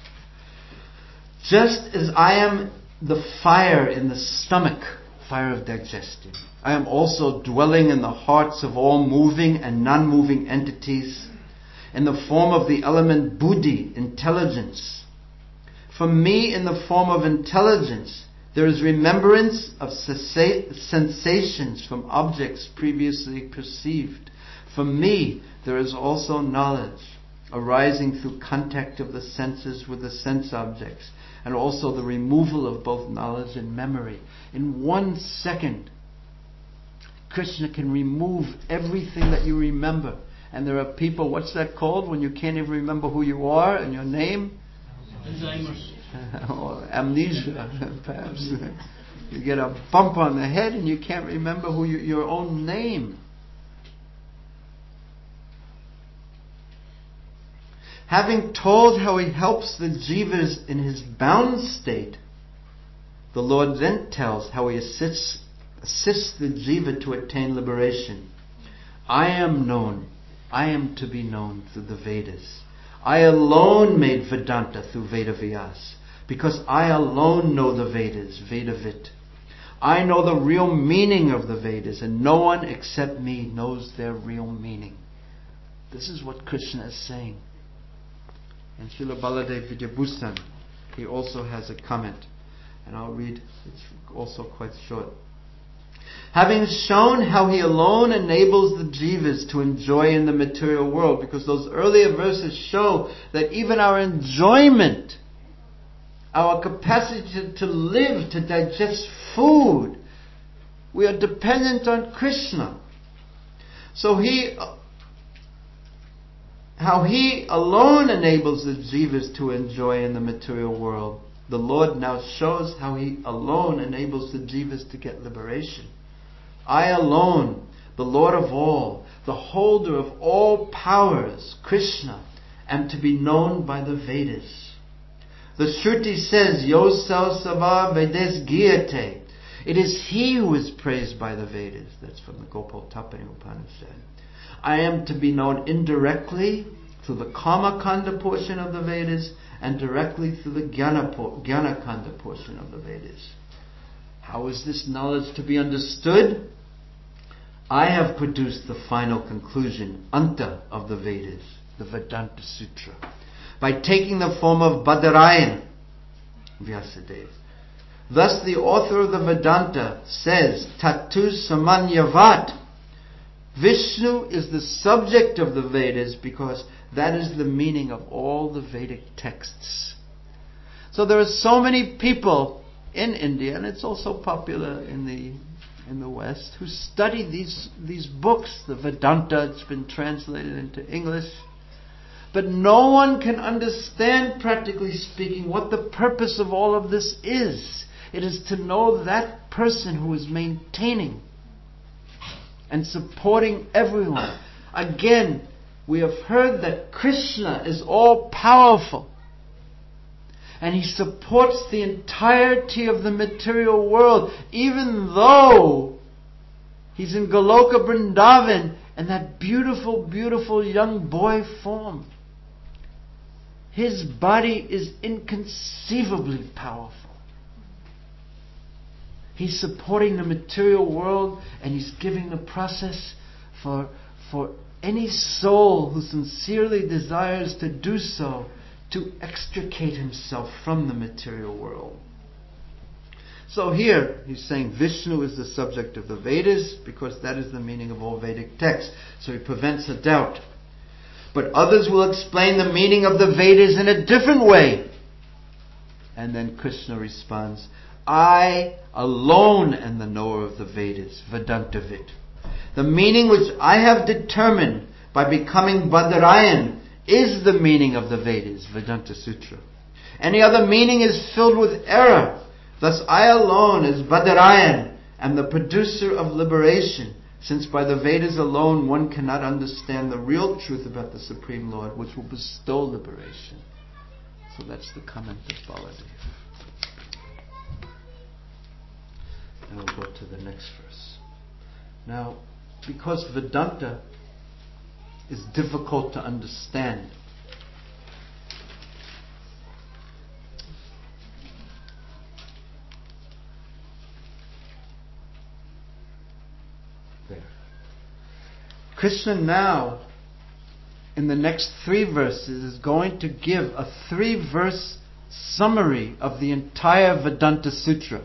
Speaker 1: Just as I am the fire in the stomach, fire of digestion, I am also dwelling in the hearts of all moving and non-moving entities in the form of the element buddhi, intelligence. For me, in the form of intelligence, there is remembrance of sensations from objects previously perceived. For me, there is also knowledge arising through contact of the senses with the sense objects, and also the removal of both knowledge and memory. In 1 second, Krishna can remove everything that you remember. And there are people, what's that called when you can't even remember who you are and your name?
Speaker 6: Alzheimer's.
Speaker 1: Or amnesia, perhaps. You get a bump on the head and you can't remember your own name. Having told how he helps the jivas in his bound state, the Lord then tells how he assists the jiva to attain liberation. I am known. I am to be known through the Vedas. I alone made Vedanta through Vedavyas, because I alone know the Vedas, Vedavit. I know the real meaning of the Vedas, and no one except me knows their real meaning. This is what Krishna is saying. And Srila Baladev Vidyabhushan, he also has a comment, and I'll read, it's also quite short. Having shown how he alone enables the jivas to enjoy in the material world, because those earlier verses show that even our enjoyment, our capacity to live, to digest food, we are dependent on Krishna. So how he alone enables the jivas to enjoy in the material world, the Lord now shows how he alone enables the jivas to get liberation. I alone, the Lord of all, the holder of all powers, Krishna, am to be known by the Vedas. The Shruti says, Yosau Sava Vedes Giyate. It is he who is praised by the Vedas. That's from the Gopal Tapani Upanishad. I am to be known indirectly through the Kama Kanda portion of the Vedas and directly through the Jnana Kanda portion of the Vedas. How is this knowledge to be understood? I have produced the final conclusion, Anta of the Vedas, the Vedanta Sutra, by taking the form of Badarayan, Vyasadeva. Thus the author of the Vedanta says, Tatu Samanyavat. Vishnu is the subject of the Vedas because that is the meaning of all the Vedic texts. So there are so many people in India, and it's also popular in the West, who study these books, the Vedanta. It's been translated into English. But no one can understand, practically speaking, what the purpose of all of this is. It is to know that person who is maintaining and supporting everyone. Again, we have heard that Krishna is all powerful. And He supports the entirety of the material world, even though He's in Goloka Vrindavan and that beautiful, beautiful young boy form. His body is inconceivably powerful. He's supporting the material world, and He's giving the process for any soul who sincerely desires to do so, to extricate himself from the material world. So here, he's saying Vishnu is the subject of the Vedas, because that is the meaning of all Vedic texts. So he prevents a doubt. But others will explain the meaning of the Vedas in a different way. And then Krishna responds, I alone am the knower of the Vedas, Vedanta-vid. The meaning which I have determined by becoming Badarayan is the meaning of the Vedas, Vedanta Sutra. Any other meaning is filled with error. Thus I alone, as Badarayan, am the producer of liberation, since by the Vedas alone one cannot understand the real truth about the Supreme Lord, which will bestow liberation. So that's the comment of Baladev. Now we'll go to the next verse. Now, because Vedanta is difficult to understand, there. Krishna now, in the next 3 verses, is going to give a 3-verse summary of the entire Vedanta Sutra.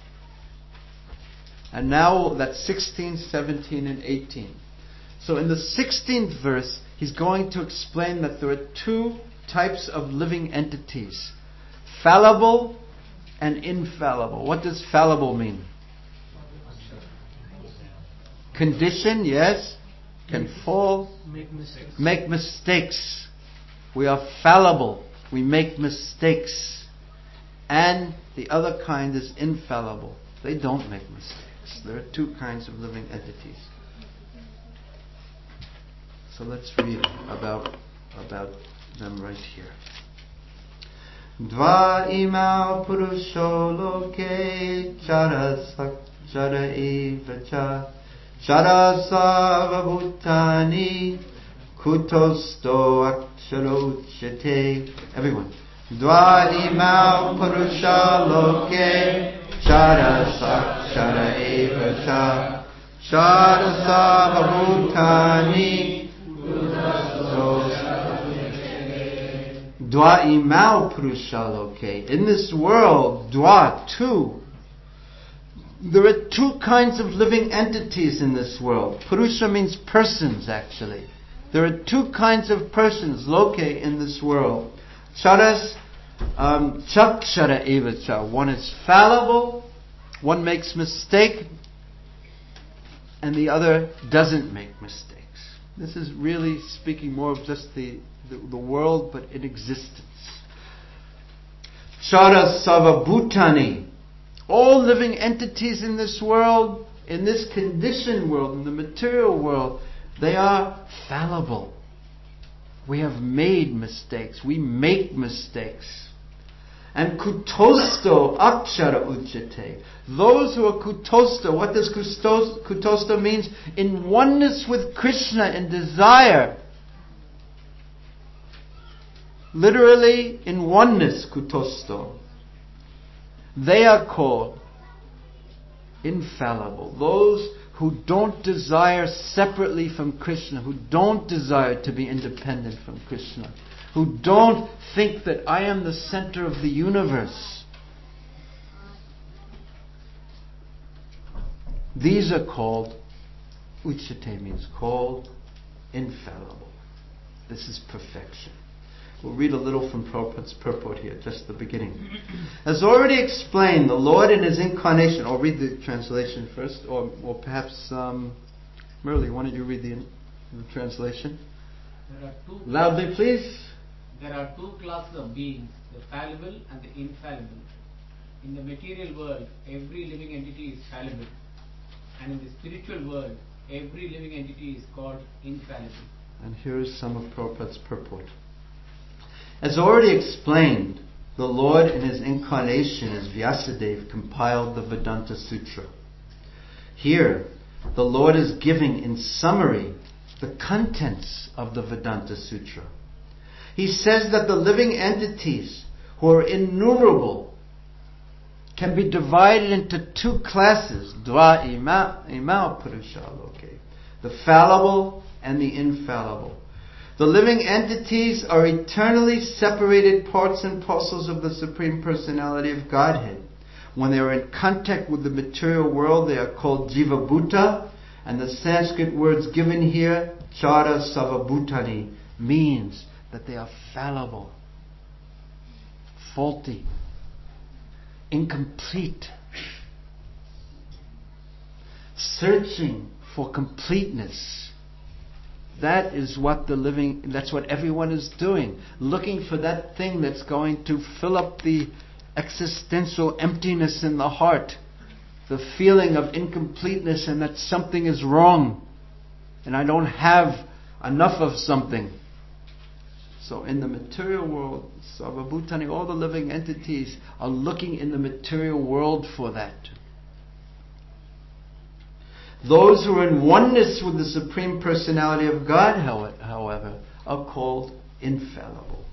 Speaker 1: And now that's 16, 17, and 18. So in the 16th verse, he's going to explain that there are 2 types of living entities. Fallible and infallible. What does fallible mean? Condition, yes. Can fall. Make mistakes. We are fallible. We make mistakes. And the other kind is infallible. They don't make mistakes. There are 2 kinds of living entities. So let's read about them right here. Dva imau purusho loke chara sakchara evacha chara savabhutani kutosto aksharochate. Everyone. Dva imau purusha loke chara sakchara evacha chara savabhutani Dwa imau purushaloke. In this world, dwa, 2. There are 2 kinds of living entities in this world. Purusha means persons, actually. There are 2 kinds of persons, loke, in this world. Charas, chakshara evacha. One is fallible, one makes mistake, and the other doesn't make mistakes. This is really speaking more of just the world, but in existence. Chara savabhutani. All living entities in this world, in this conditioned world, in the material world, they are fallible. We have made mistakes. We make mistakes. And kutosto akshara uchate. Those who are kutosto, what does kutosto means? In oneness with Krishna in desire. Literally, in oneness, kutosto. They are called infallible. Those who don't desire separately from Krishna, who don't desire to be independent from Krishna, who don't think that I am the center of the universe. These are called, uchate means called, infallible. This is perfection. We'll read a little from Prabhupada's purport here, just the beginning. As already explained, the Lord in His incarnation, or read the translation first, or perhaps, Murli, why don't you read the translation?
Speaker 4: There are 2
Speaker 1: Loudly, please.
Speaker 4: There are 2 classes of beings, the fallible and the infallible. In the material world, every living entity is fallible. And in the spiritual world, every living entity is called infallible.
Speaker 1: And here is some of Prabhupada's purport. As already explained, the Lord in His incarnation as Vyasadeva compiled the Vedanta Sutra. Here, the Lord is giving in summary the contents of the Vedanta Sutra. He says that the living entities, who are innumerable, can be divided into two classes, Dva ima purusha loke, the fallible and the infallible. The living entities are eternally separated parts and parcels of the Supreme Personality of Godhead. When they are in contact with the material world, they are called Jiva Bhuta, and the Sanskrit words given here, Chara Savabhutani, means that they are fallible, faulty, incomplete, searching for completeness. That's what everyone is doing. Looking for that thing that's going to fill up the existential emptiness in the heart. The feeling of incompleteness and that something is wrong. And I don't have enough of something. So in the material world, Sarvabhutani, all the living entities are looking in the material world for that. Those who are in oneness with the Supreme Personality of God, however, are called infallible.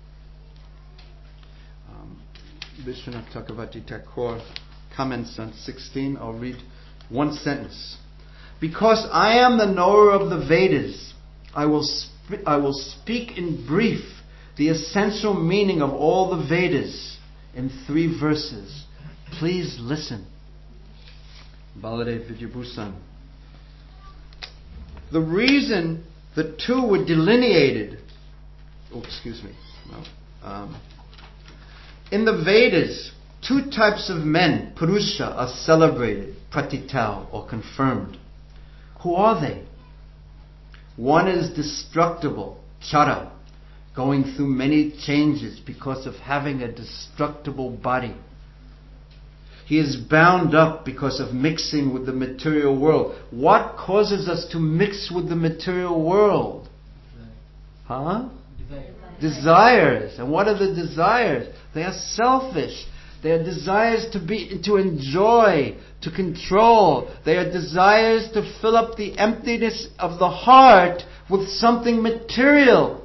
Speaker 1: Vishwanath Chakravarti Thakur comments on 16. I'll read one sentence. Because I am the knower of the Vedas, I will speak in brief the essential meaning of all the Vedas in 3 verses. Please listen. Baladev Vidyabhusan. The reason the two were delineated, in the Vedas, 2 types of men, Purusha, are celebrated, Pratitau, or confirmed. Who are they? One is destructible, Chara, going through many changes because of having a destructible body. He is bound up because of mixing with the material world. What causes us to mix with the material world? Desires. And what are the desires? They are selfish. They are desires to enjoy, to control. They are desires to fill up the emptiness of the heart with something material.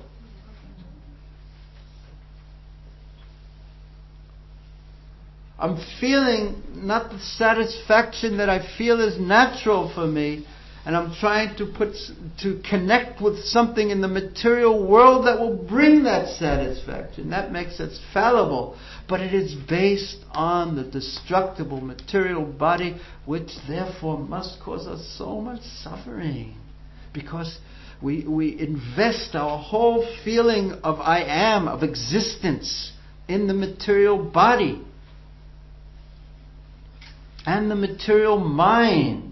Speaker 1: I'm feeling not the satisfaction that I feel is natural for me, and I'm trying to connect with something in the material world that will bring that satisfaction. That makes it fallible, but it is based on the destructible material body, which therefore must cause us so much suffering, because we invest our whole feeling of I am, of existence, in the material body and the material mind.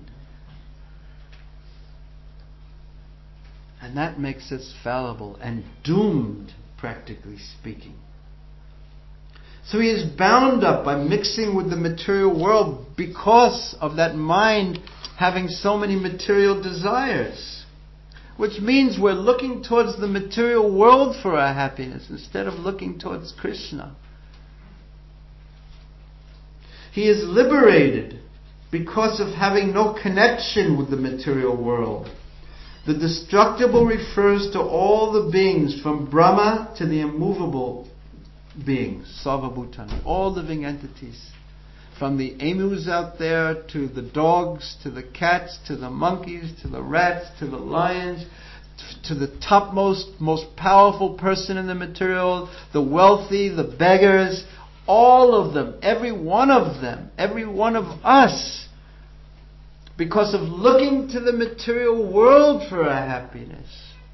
Speaker 1: And that makes us fallible and doomed, practically speaking. So he is bound up by mixing with the material world because of that mind having so many material desires. Which means we're looking towards the material world for our happiness instead of looking towards Krishna. He is liberated because of having no connection with the material world. The destructible refers to all the beings from Brahma to the immovable beings, Sarvabhutani, all living entities. From the emus out there to the dogs, to the cats, to the monkeys, to the rats, to the lions, to the topmost, most powerful person in the material, the wealthy, the beggars, all of them, every one of them, every one of us, because of looking to the material world for our happiness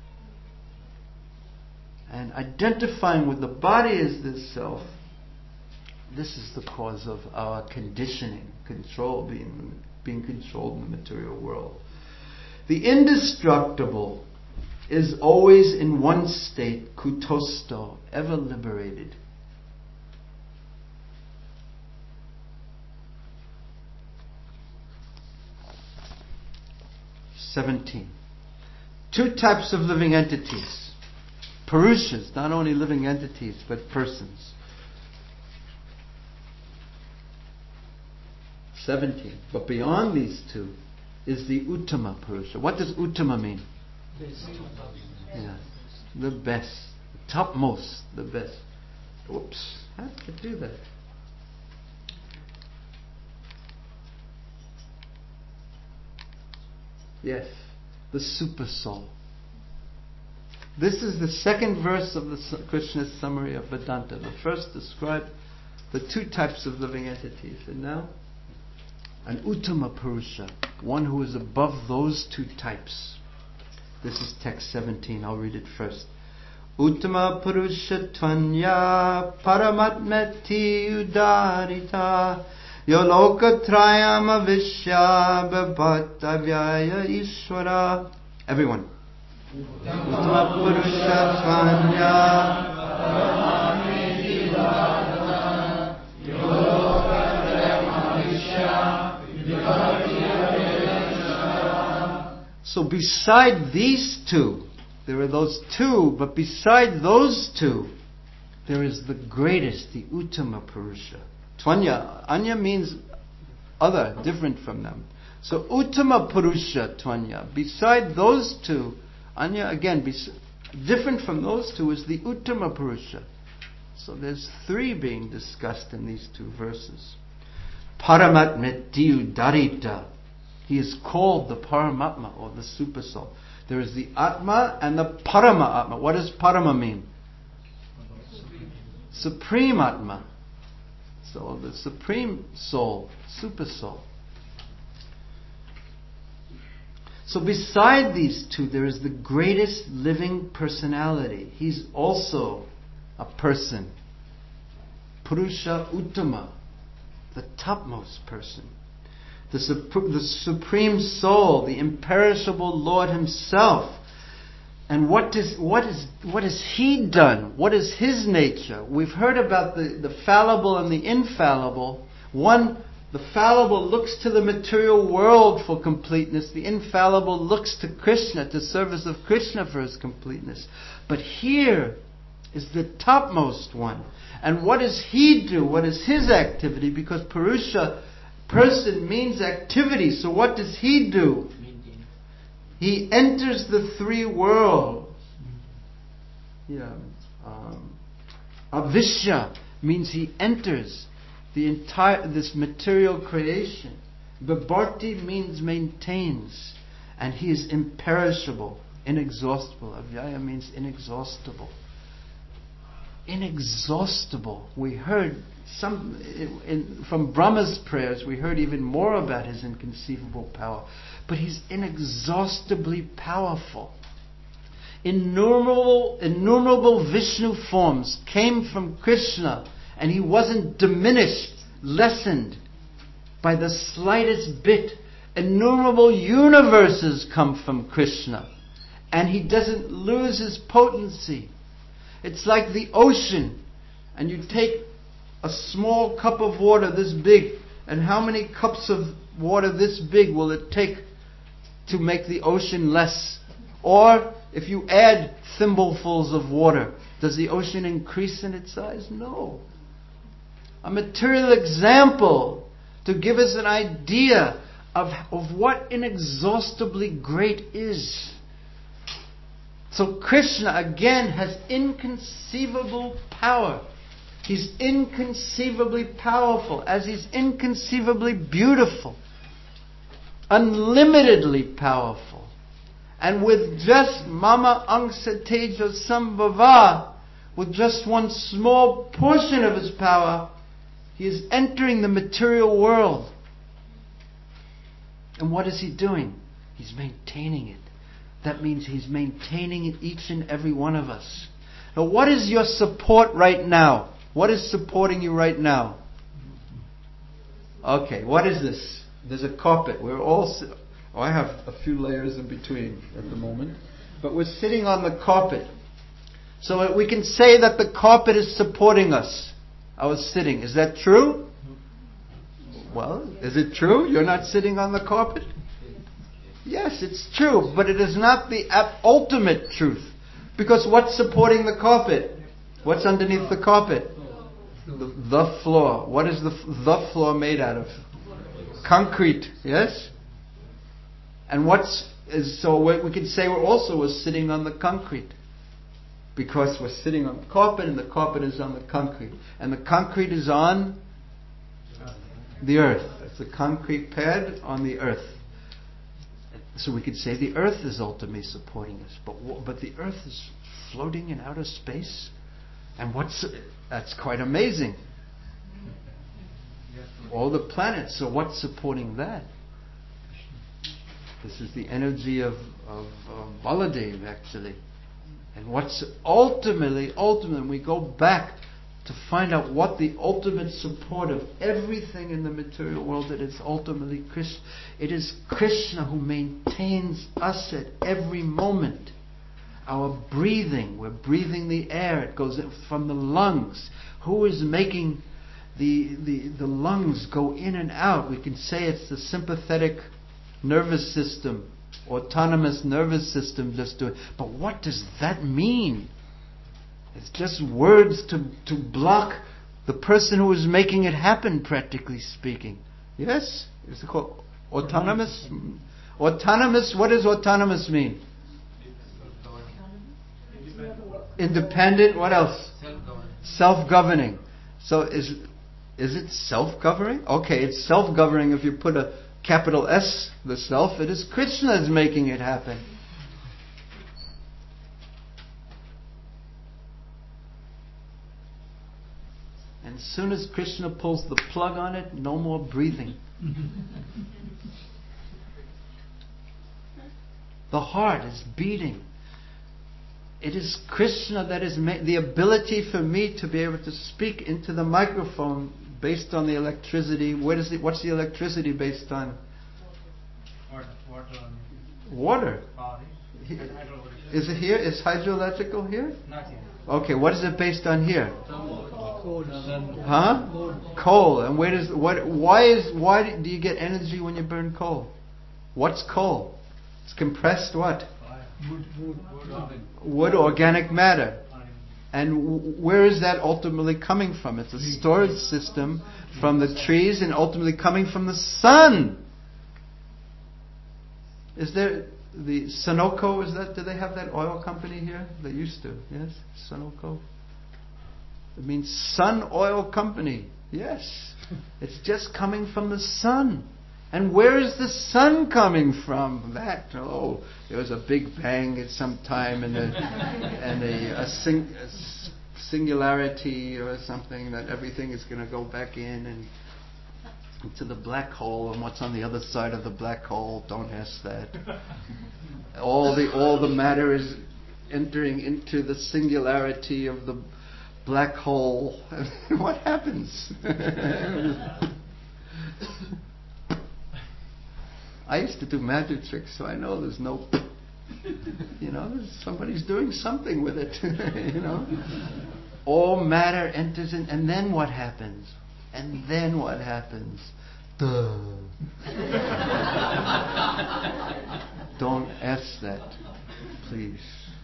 Speaker 1: and identifying with the body as this self, this is the cause of our conditioning, control, being controlled in the material world. The indestructible is always in one state, kutosto, ever liberated. 17. Two types of living entities. Purushas, not only living entities, but persons. 17. But beyond these two is the Uttama Purusha. What does Uttama mean? Yeah, the best. Topmost, the best. Oops, how did I do that? Yes, the super soul. This is the second verse of the Krishna's summary of Vedanta. The first described the two types of living entities, and now an Uttama Purusha, one who is above those two types. This is text 17. I'll read it first. Uttama Purusha Tvanya Paramatmeti Udarita Yoloka Trayama Vishya Bhattavyaya Ishvara. Everyone. Uttama Purusha Tvanya Paramatmeti Udarita Yoloka Trayama Vishya Bhattavyaya Ishvara. So beside these two, there are those two, but beside those two, there is the greatest, the Uttama Purusha. Tvanya, Anya means other, different from them. So Uttama Purusha Tvanya. Beside those two, Anya again, different from those two is the Uttama Purusha. So there's three being discussed in these two verses. Paramatmeti Udarita. He is called the Paramatma, or the Super Soul. There is the Atma and the Parama Atma. What does Parama mean? Supreme Atma. So the Supreme Soul, Super Soul. So beside these two, there is the greatest living personality. He's also a person. Purusha Uttama, the topmost person. The Supreme Soul, the imperishable Lord Himself. And what has He done? What is His nature? We've heard about the fallible and the infallible. The fallible looks to the material world for completeness. The infallible looks to Krishna, to service of Krishna for His completeness. But here is the topmost one. And what does He do? What is His activity? Because Purusha, person, means activity. So what does He do? He enters the three worlds. Avishya means He enters this material creation. Vibharti means maintains. And He is imperishable, inexhaustible. Avyaya means inexhaustible. Inexhaustible. We heard from Brahma's prayers, we heard even more about His inconceivable power. But He's inexhaustibly powerful. Innumerable Vishnu forms came from Krishna, and He wasn't diminished, lessened by the slightest bit. Innumerable universes come from Krishna, and He doesn't lose His potency. It's like the ocean, and you take a small cup of water this big, and how many cups of water this big will it take to make the ocean less? Or if you add thimblefuls of water, does the ocean increase in its size? No. A material example to give us an idea of what inexhaustibly great is. So Krishna again has inconceivable power. He's inconceivably powerful, as He's inconceivably beautiful. Unlimitedly powerful. And with just Mama Angsa Teja Sambhava, with just one small portion of His power, He is entering the material world. And what is He doing? He's maintaining it. That means He's maintaining it, each and every one of us. Now, what is your support right now? What is supporting you right now? Okay, what is this? There's a carpet. We're all... I have a few layers in between at the moment. But we're sitting on the carpet. So we can say that the carpet is supporting us. I was sitting. Is that true? Well, is it true? You're not sitting on the carpet? Yes, it's true, but it is not the ultimate truth. Because what's supporting the carpet? What's underneath the carpet? The floor. What is the floor made out of? Concrete, yes? And so we can say we're sitting on the concrete. Because we're sitting on the carpet and the carpet is on the concrete. And the concrete is on the earth. It's a concrete pad on the earth. So we could say the earth is ultimately supporting us. But the earth is floating in outer space? And that's quite amazing. All the planets, so what's supporting that? This is the energy of Baladev, actually. And what's ultimately, we go back to find out what the ultimate support of everything in the material world, that is ultimately Krishna. It is Krishna who maintains us at every moment. Our breathing, we're breathing the air, it goes from the lungs. Who is making the lungs go in and out? We can say it's the sympathetic nervous system, autonomous nervous system just doing. But what does that mean? It's just words to block the person who is making it happen, practically speaking. Yes? Is it called autonomous? Autonomous, what does autonomous mean? Independent, what else? Self-governing. So is it self-governing? Okay, it's self-governing if you put a capital S, the self. It is Krishna is making it happen. And as soon as Krishna pulls the plug on it, no more breathing. The heart is beating. It is Krishna that is the ability for me to be able to speak into the microphone based on the electricity. What's the electricity based on? Water. Is it here? Is hydroelectrical here?
Speaker 6: Not here.
Speaker 1: Okay, what is it based on here?
Speaker 6: Coal.
Speaker 1: Huh? Coal. And why do you get energy when you burn coal? What's coal? It's compressed what? Wood, organic matter. And where is that ultimately coming from? It's a storage system from the trees and ultimately coming from the sun. Is there the Sunoco? Do they have that oil company here? They used to. Yes, Sunoco. It means Sun Oil Company. Yes, it's just coming from the sun. And where is the sun coming from? There was a big bang at some time and a singularity or something, that everything is going to go back in and into the black hole. And what's on the other side of the black hole? Don't ask that. All the matter is entering into the singularity of the black hole. What happens? I used to do magic tricks, so I know there's no, somebody's doing something with it, All matter enters in, and then what happens? And then what happens? Duh. Don't ask that, please.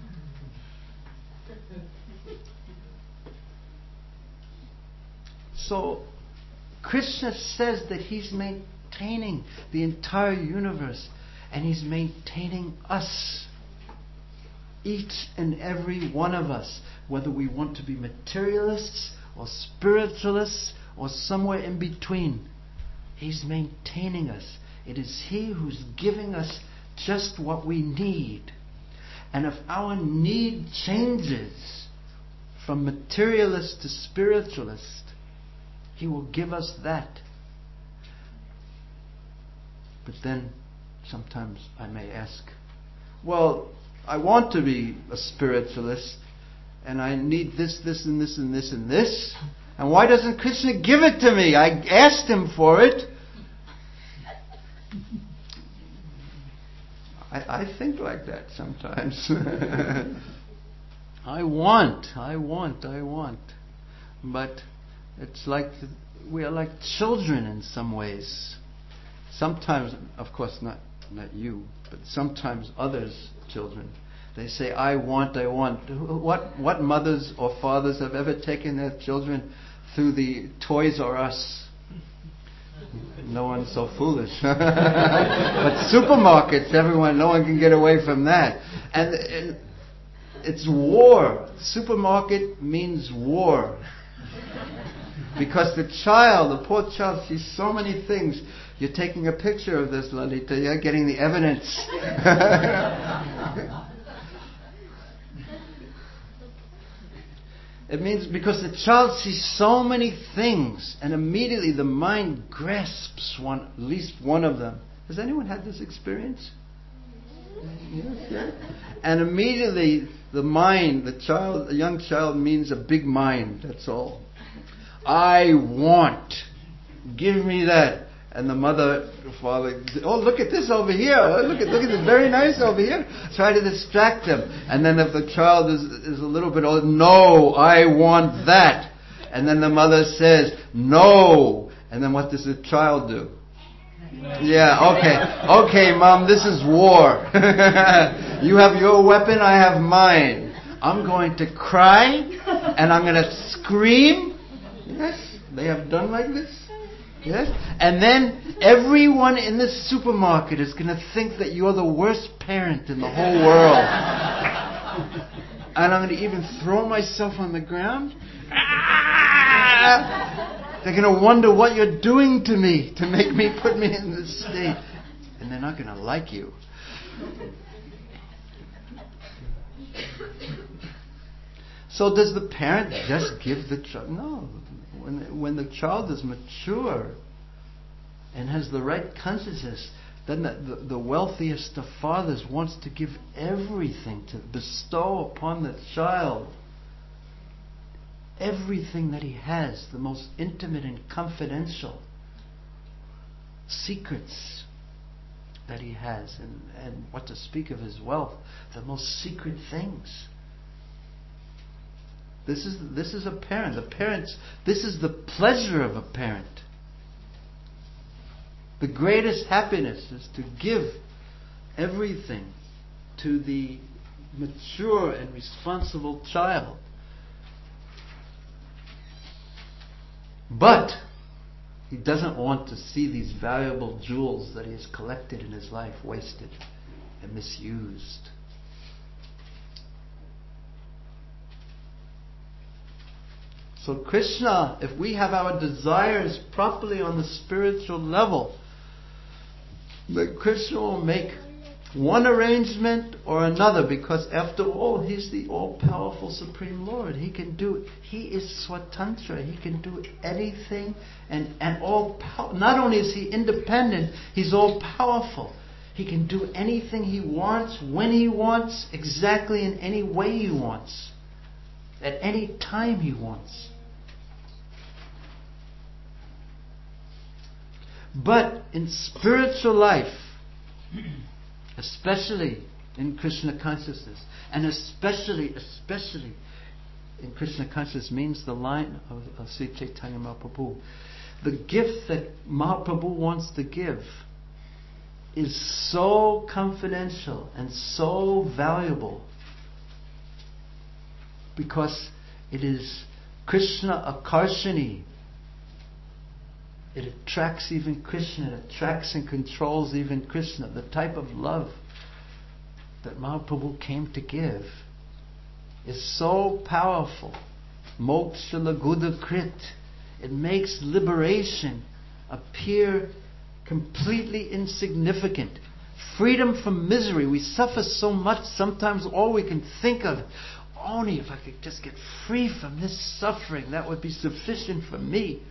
Speaker 1: So, Krishna says that He's maintaining the entire universe, and He's maintaining us, each and every one of us, whether we want to be materialists or spiritualists or somewhere in between. He's maintaining us. It is He who's giving us just what we need. And if our need changes from materialist to spiritualist, He will give us that. But then sometimes I may ask, well, I want to be a spiritualist and I need this, and this, and this, and this. And why doesn't Krishna give it to me? I asked Him for it. I think like that sometimes. I want. But it's like we are like children in some ways. Sometimes, of course, not not you, but sometimes others, children, they say, I want. What mothers or fathers have ever taken their children through the Toys R Us? No one's so foolish. But supermarkets, no one can get away from that. And it's war. Supermarket means war. Because the poor child, sees so many things. You're taking a picture of this, Lalita. You're getting the evidence. It means because the child sees so many things, and immediately the mind grasps at least one of them. Has anyone had this experience? Yes. And immediately the mind, a young child means a big mind. That's all. I want. Give me that. And the mother, the father, look at this over here. Look at this, very nice over here. Try to distract them. And then if the child is a little bit old, no, I want that. And then the mother says, no. And then what does the child do? Yeah, okay, Mom, this is war. You have your weapon, I have mine. I'm going to cry and I'm going to scream. Yes, they have done like this. Yes? And then everyone in this supermarket is going to think that you're the worst parent in the whole world. And I'm going to even throw myself on the ground. They're going to wonder what you're doing to me to put me in this state. And they're not going to like you. So does the parent just give the child? No. When the child is mature and has the right consciousness, then the wealthiest of fathers wants to give everything, to bestow upon the child everything that he has, the most intimate and confidential secrets that he has, and what to speak of his wealth, the most secret things. This is a parent. This is the pleasure of a parent. The greatest happiness is to give everything to the mature and responsible child. But he doesn't want to see these valuable jewels that he has collected in his life wasted and misused. So Krishna, if we have our desires properly on the spiritual level, that Krishna will make one arrangement or another, because after all, He's the all-powerful Supreme Lord. He is Swatantra. He can do anything and not only is He independent, He's all-powerful. He can do anything He wants, when He wants, exactly in any way He wants, at any time He wants. But in spiritual life, especially in Krishna consciousness, and especially in Krishna consciousness means the line of Sri Chaitanya Mahaprabhu, the gift that Mahaprabhu wants to give is so confidential and so valuable, because it is Krishna Akarshani. It attracts even Krishna. It attracts and controls even Krishna. The type of love that Mahaprabhu came to give is so powerful. Moksha Laguda Krit. It makes liberation appear completely insignificant. Freedom from misery. We suffer so much. Sometimes all we can think of, only if I could just get free from this suffering, that would be sufficient for me.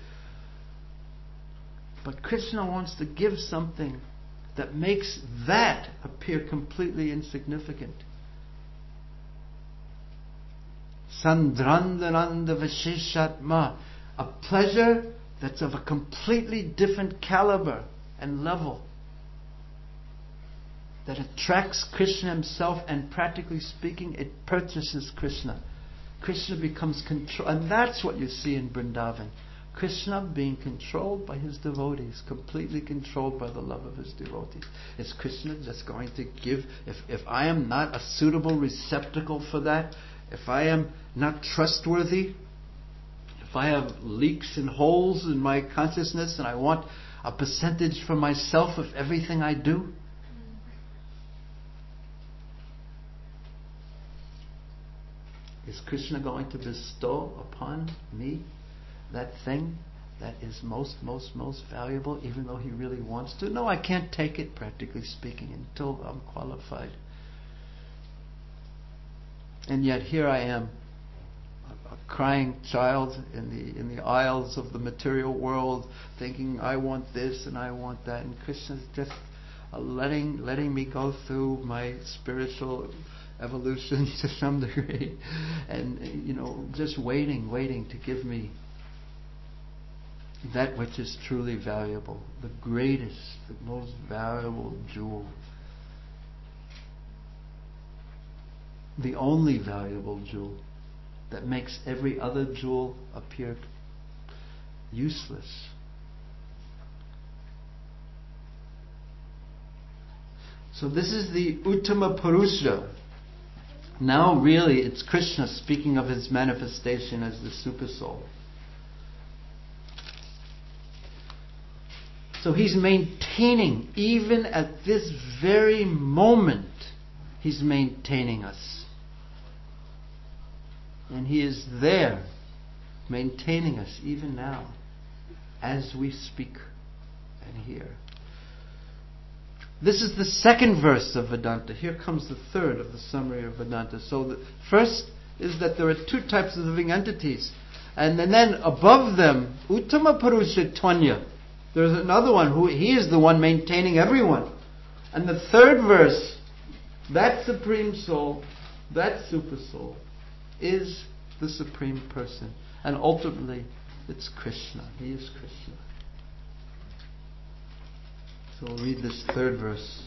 Speaker 1: But Krishna wants to give something that makes that appear completely insignificant. Sandrandananda Visheshatma. A pleasure that's of a completely different caliber and level, that attracts Krishna Himself, and practically speaking, it purchases Krishna. Krishna becomes control, and that's what you see in Vrindavan. Krishna being controlled by his devotees, completely controlled by the love of his devotees. Is Krishna just going to give, if I am not a suitable receptacle for that, if I am not trustworthy, if I have leaks and holes in my consciousness and I want a percentage for myself of everything I do, is Krishna going to bestow upon me that thing that is most valuable, even though he really wants to? No, I can't take it, practically speaking, until I'm qualified. And yet here I am, a crying child in the aisles of the material world, thinking I want this and I want that, and Krishna's just letting me go through my spiritual evolution to some degree, and just waiting to give me that which is truly valuable, the greatest, the most valuable jewel, the only valuable jewel that makes every other jewel appear useless. So this is the Uttama Purusha. Now really it's Krishna speaking of his manifestation as the Super Soul. So he's maintaining, even at this very moment, he's maintaining us. And he is there, maintaining us even now, as we speak and hear. This is the second verse of Vedanta. Here comes the third of the summary of Vedanta. So the first is that there are two types of living entities. And then above them, Uttama Purusha Tvanya. There's another one who he is the one maintaining everyone. And the third verse, that Supreme Soul, that Super Soul, is the Supreme Person. And ultimately, it's Krishna. He is Krishna. So we'll read this third verse.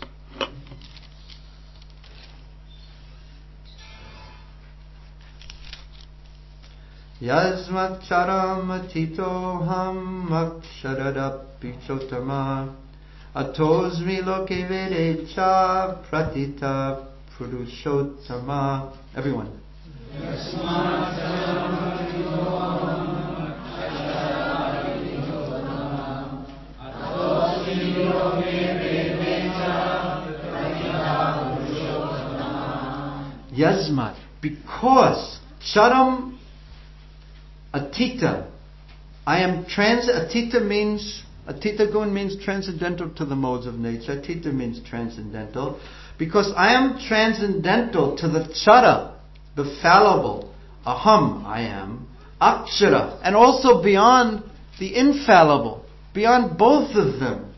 Speaker 1: Yasmat charam atitoham aksharapi chotama atosmi loke vedecha pratita purushottama. Everyone. Yasmat charam atitoham aksharapi chotama atosmi loke vedecha pratita purushottama. Yasmat, because charam Atita. Atita gun means transcendental to the modes of nature. Atita means transcendental. Because I am transcendental to the Chara, the fallible. Aham, I am. Akshara, and also beyond the infallible. Beyond both of them.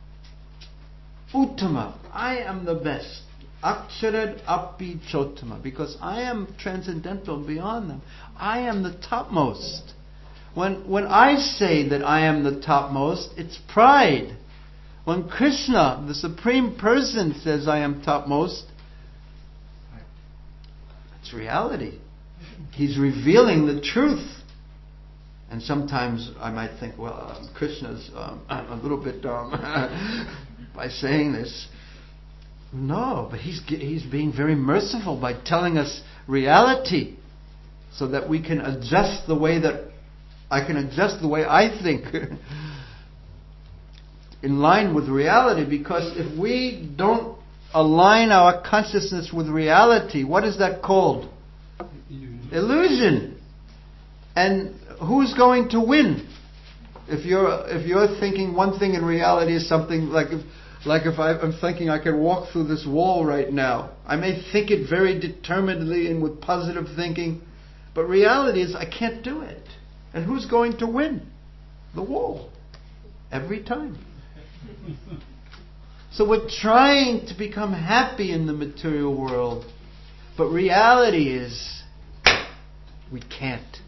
Speaker 1: Uttama, I am the best. Aksharad api chotama, because I am transcendental beyond them. I am the topmost. When I say that I am the topmost, it's pride. When Krishna, the Supreme Person, says I am topmost, it's reality. He's revealing the truth. And sometimes I might think, well, Krishna's a little bit dumb by saying this. No, but he's being very merciful by telling us reality, so that we can adjust the way that I can adjust the way I think in line with reality. Because if we don't align our consciousness with reality, what is that called? Illusion. And who's going to win? If you're thinking one thing and reality is something like if I'm thinking I can walk through this wall right now. I may think it very determinedly and with positive thinking, but reality is I can't do it. And who's going to win? The wall. Every time. So we're trying to become happy in the material world, but reality is we can't.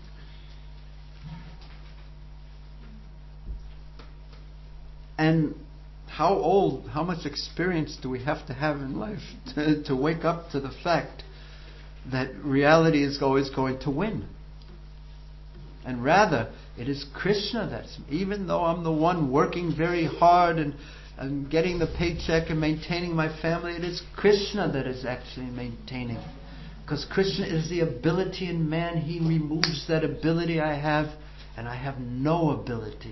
Speaker 1: And how much experience do we have to have in life to wake up to the fact that reality is always going to win? And rather, it is Krishna that's, even though I'm the one working very hard and getting the paycheck and maintaining my family, it is Krishna that is actually maintaining. Because Krishna is the ability in man. He removes that ability I have, and I have no ability.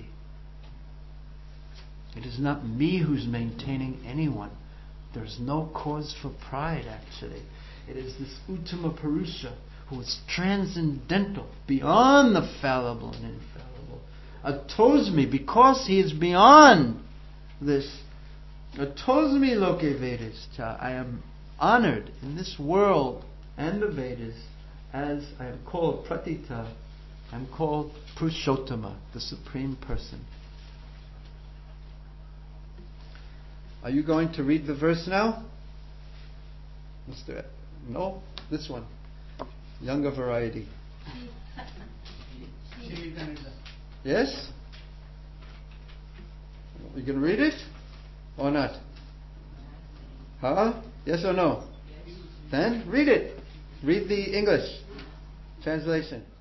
Speaker 1: It is not me who's maintaining anyone. There's no cause for pride, actually. It is this Uttama Purusha who is transcendental, beyond the fallible and infallible. Atosmi, because he is beyond this. Atosmi loke Vedascha. I am honored in this world and the Vedas as I am called Pratita. I am called Purushottama, the Supreme Person. Are you going to read the verse now? Mr. No? This one. Younger variety. Yes? You can read it? Or not? Huh? Yes or no? Then read it. Read the English translation.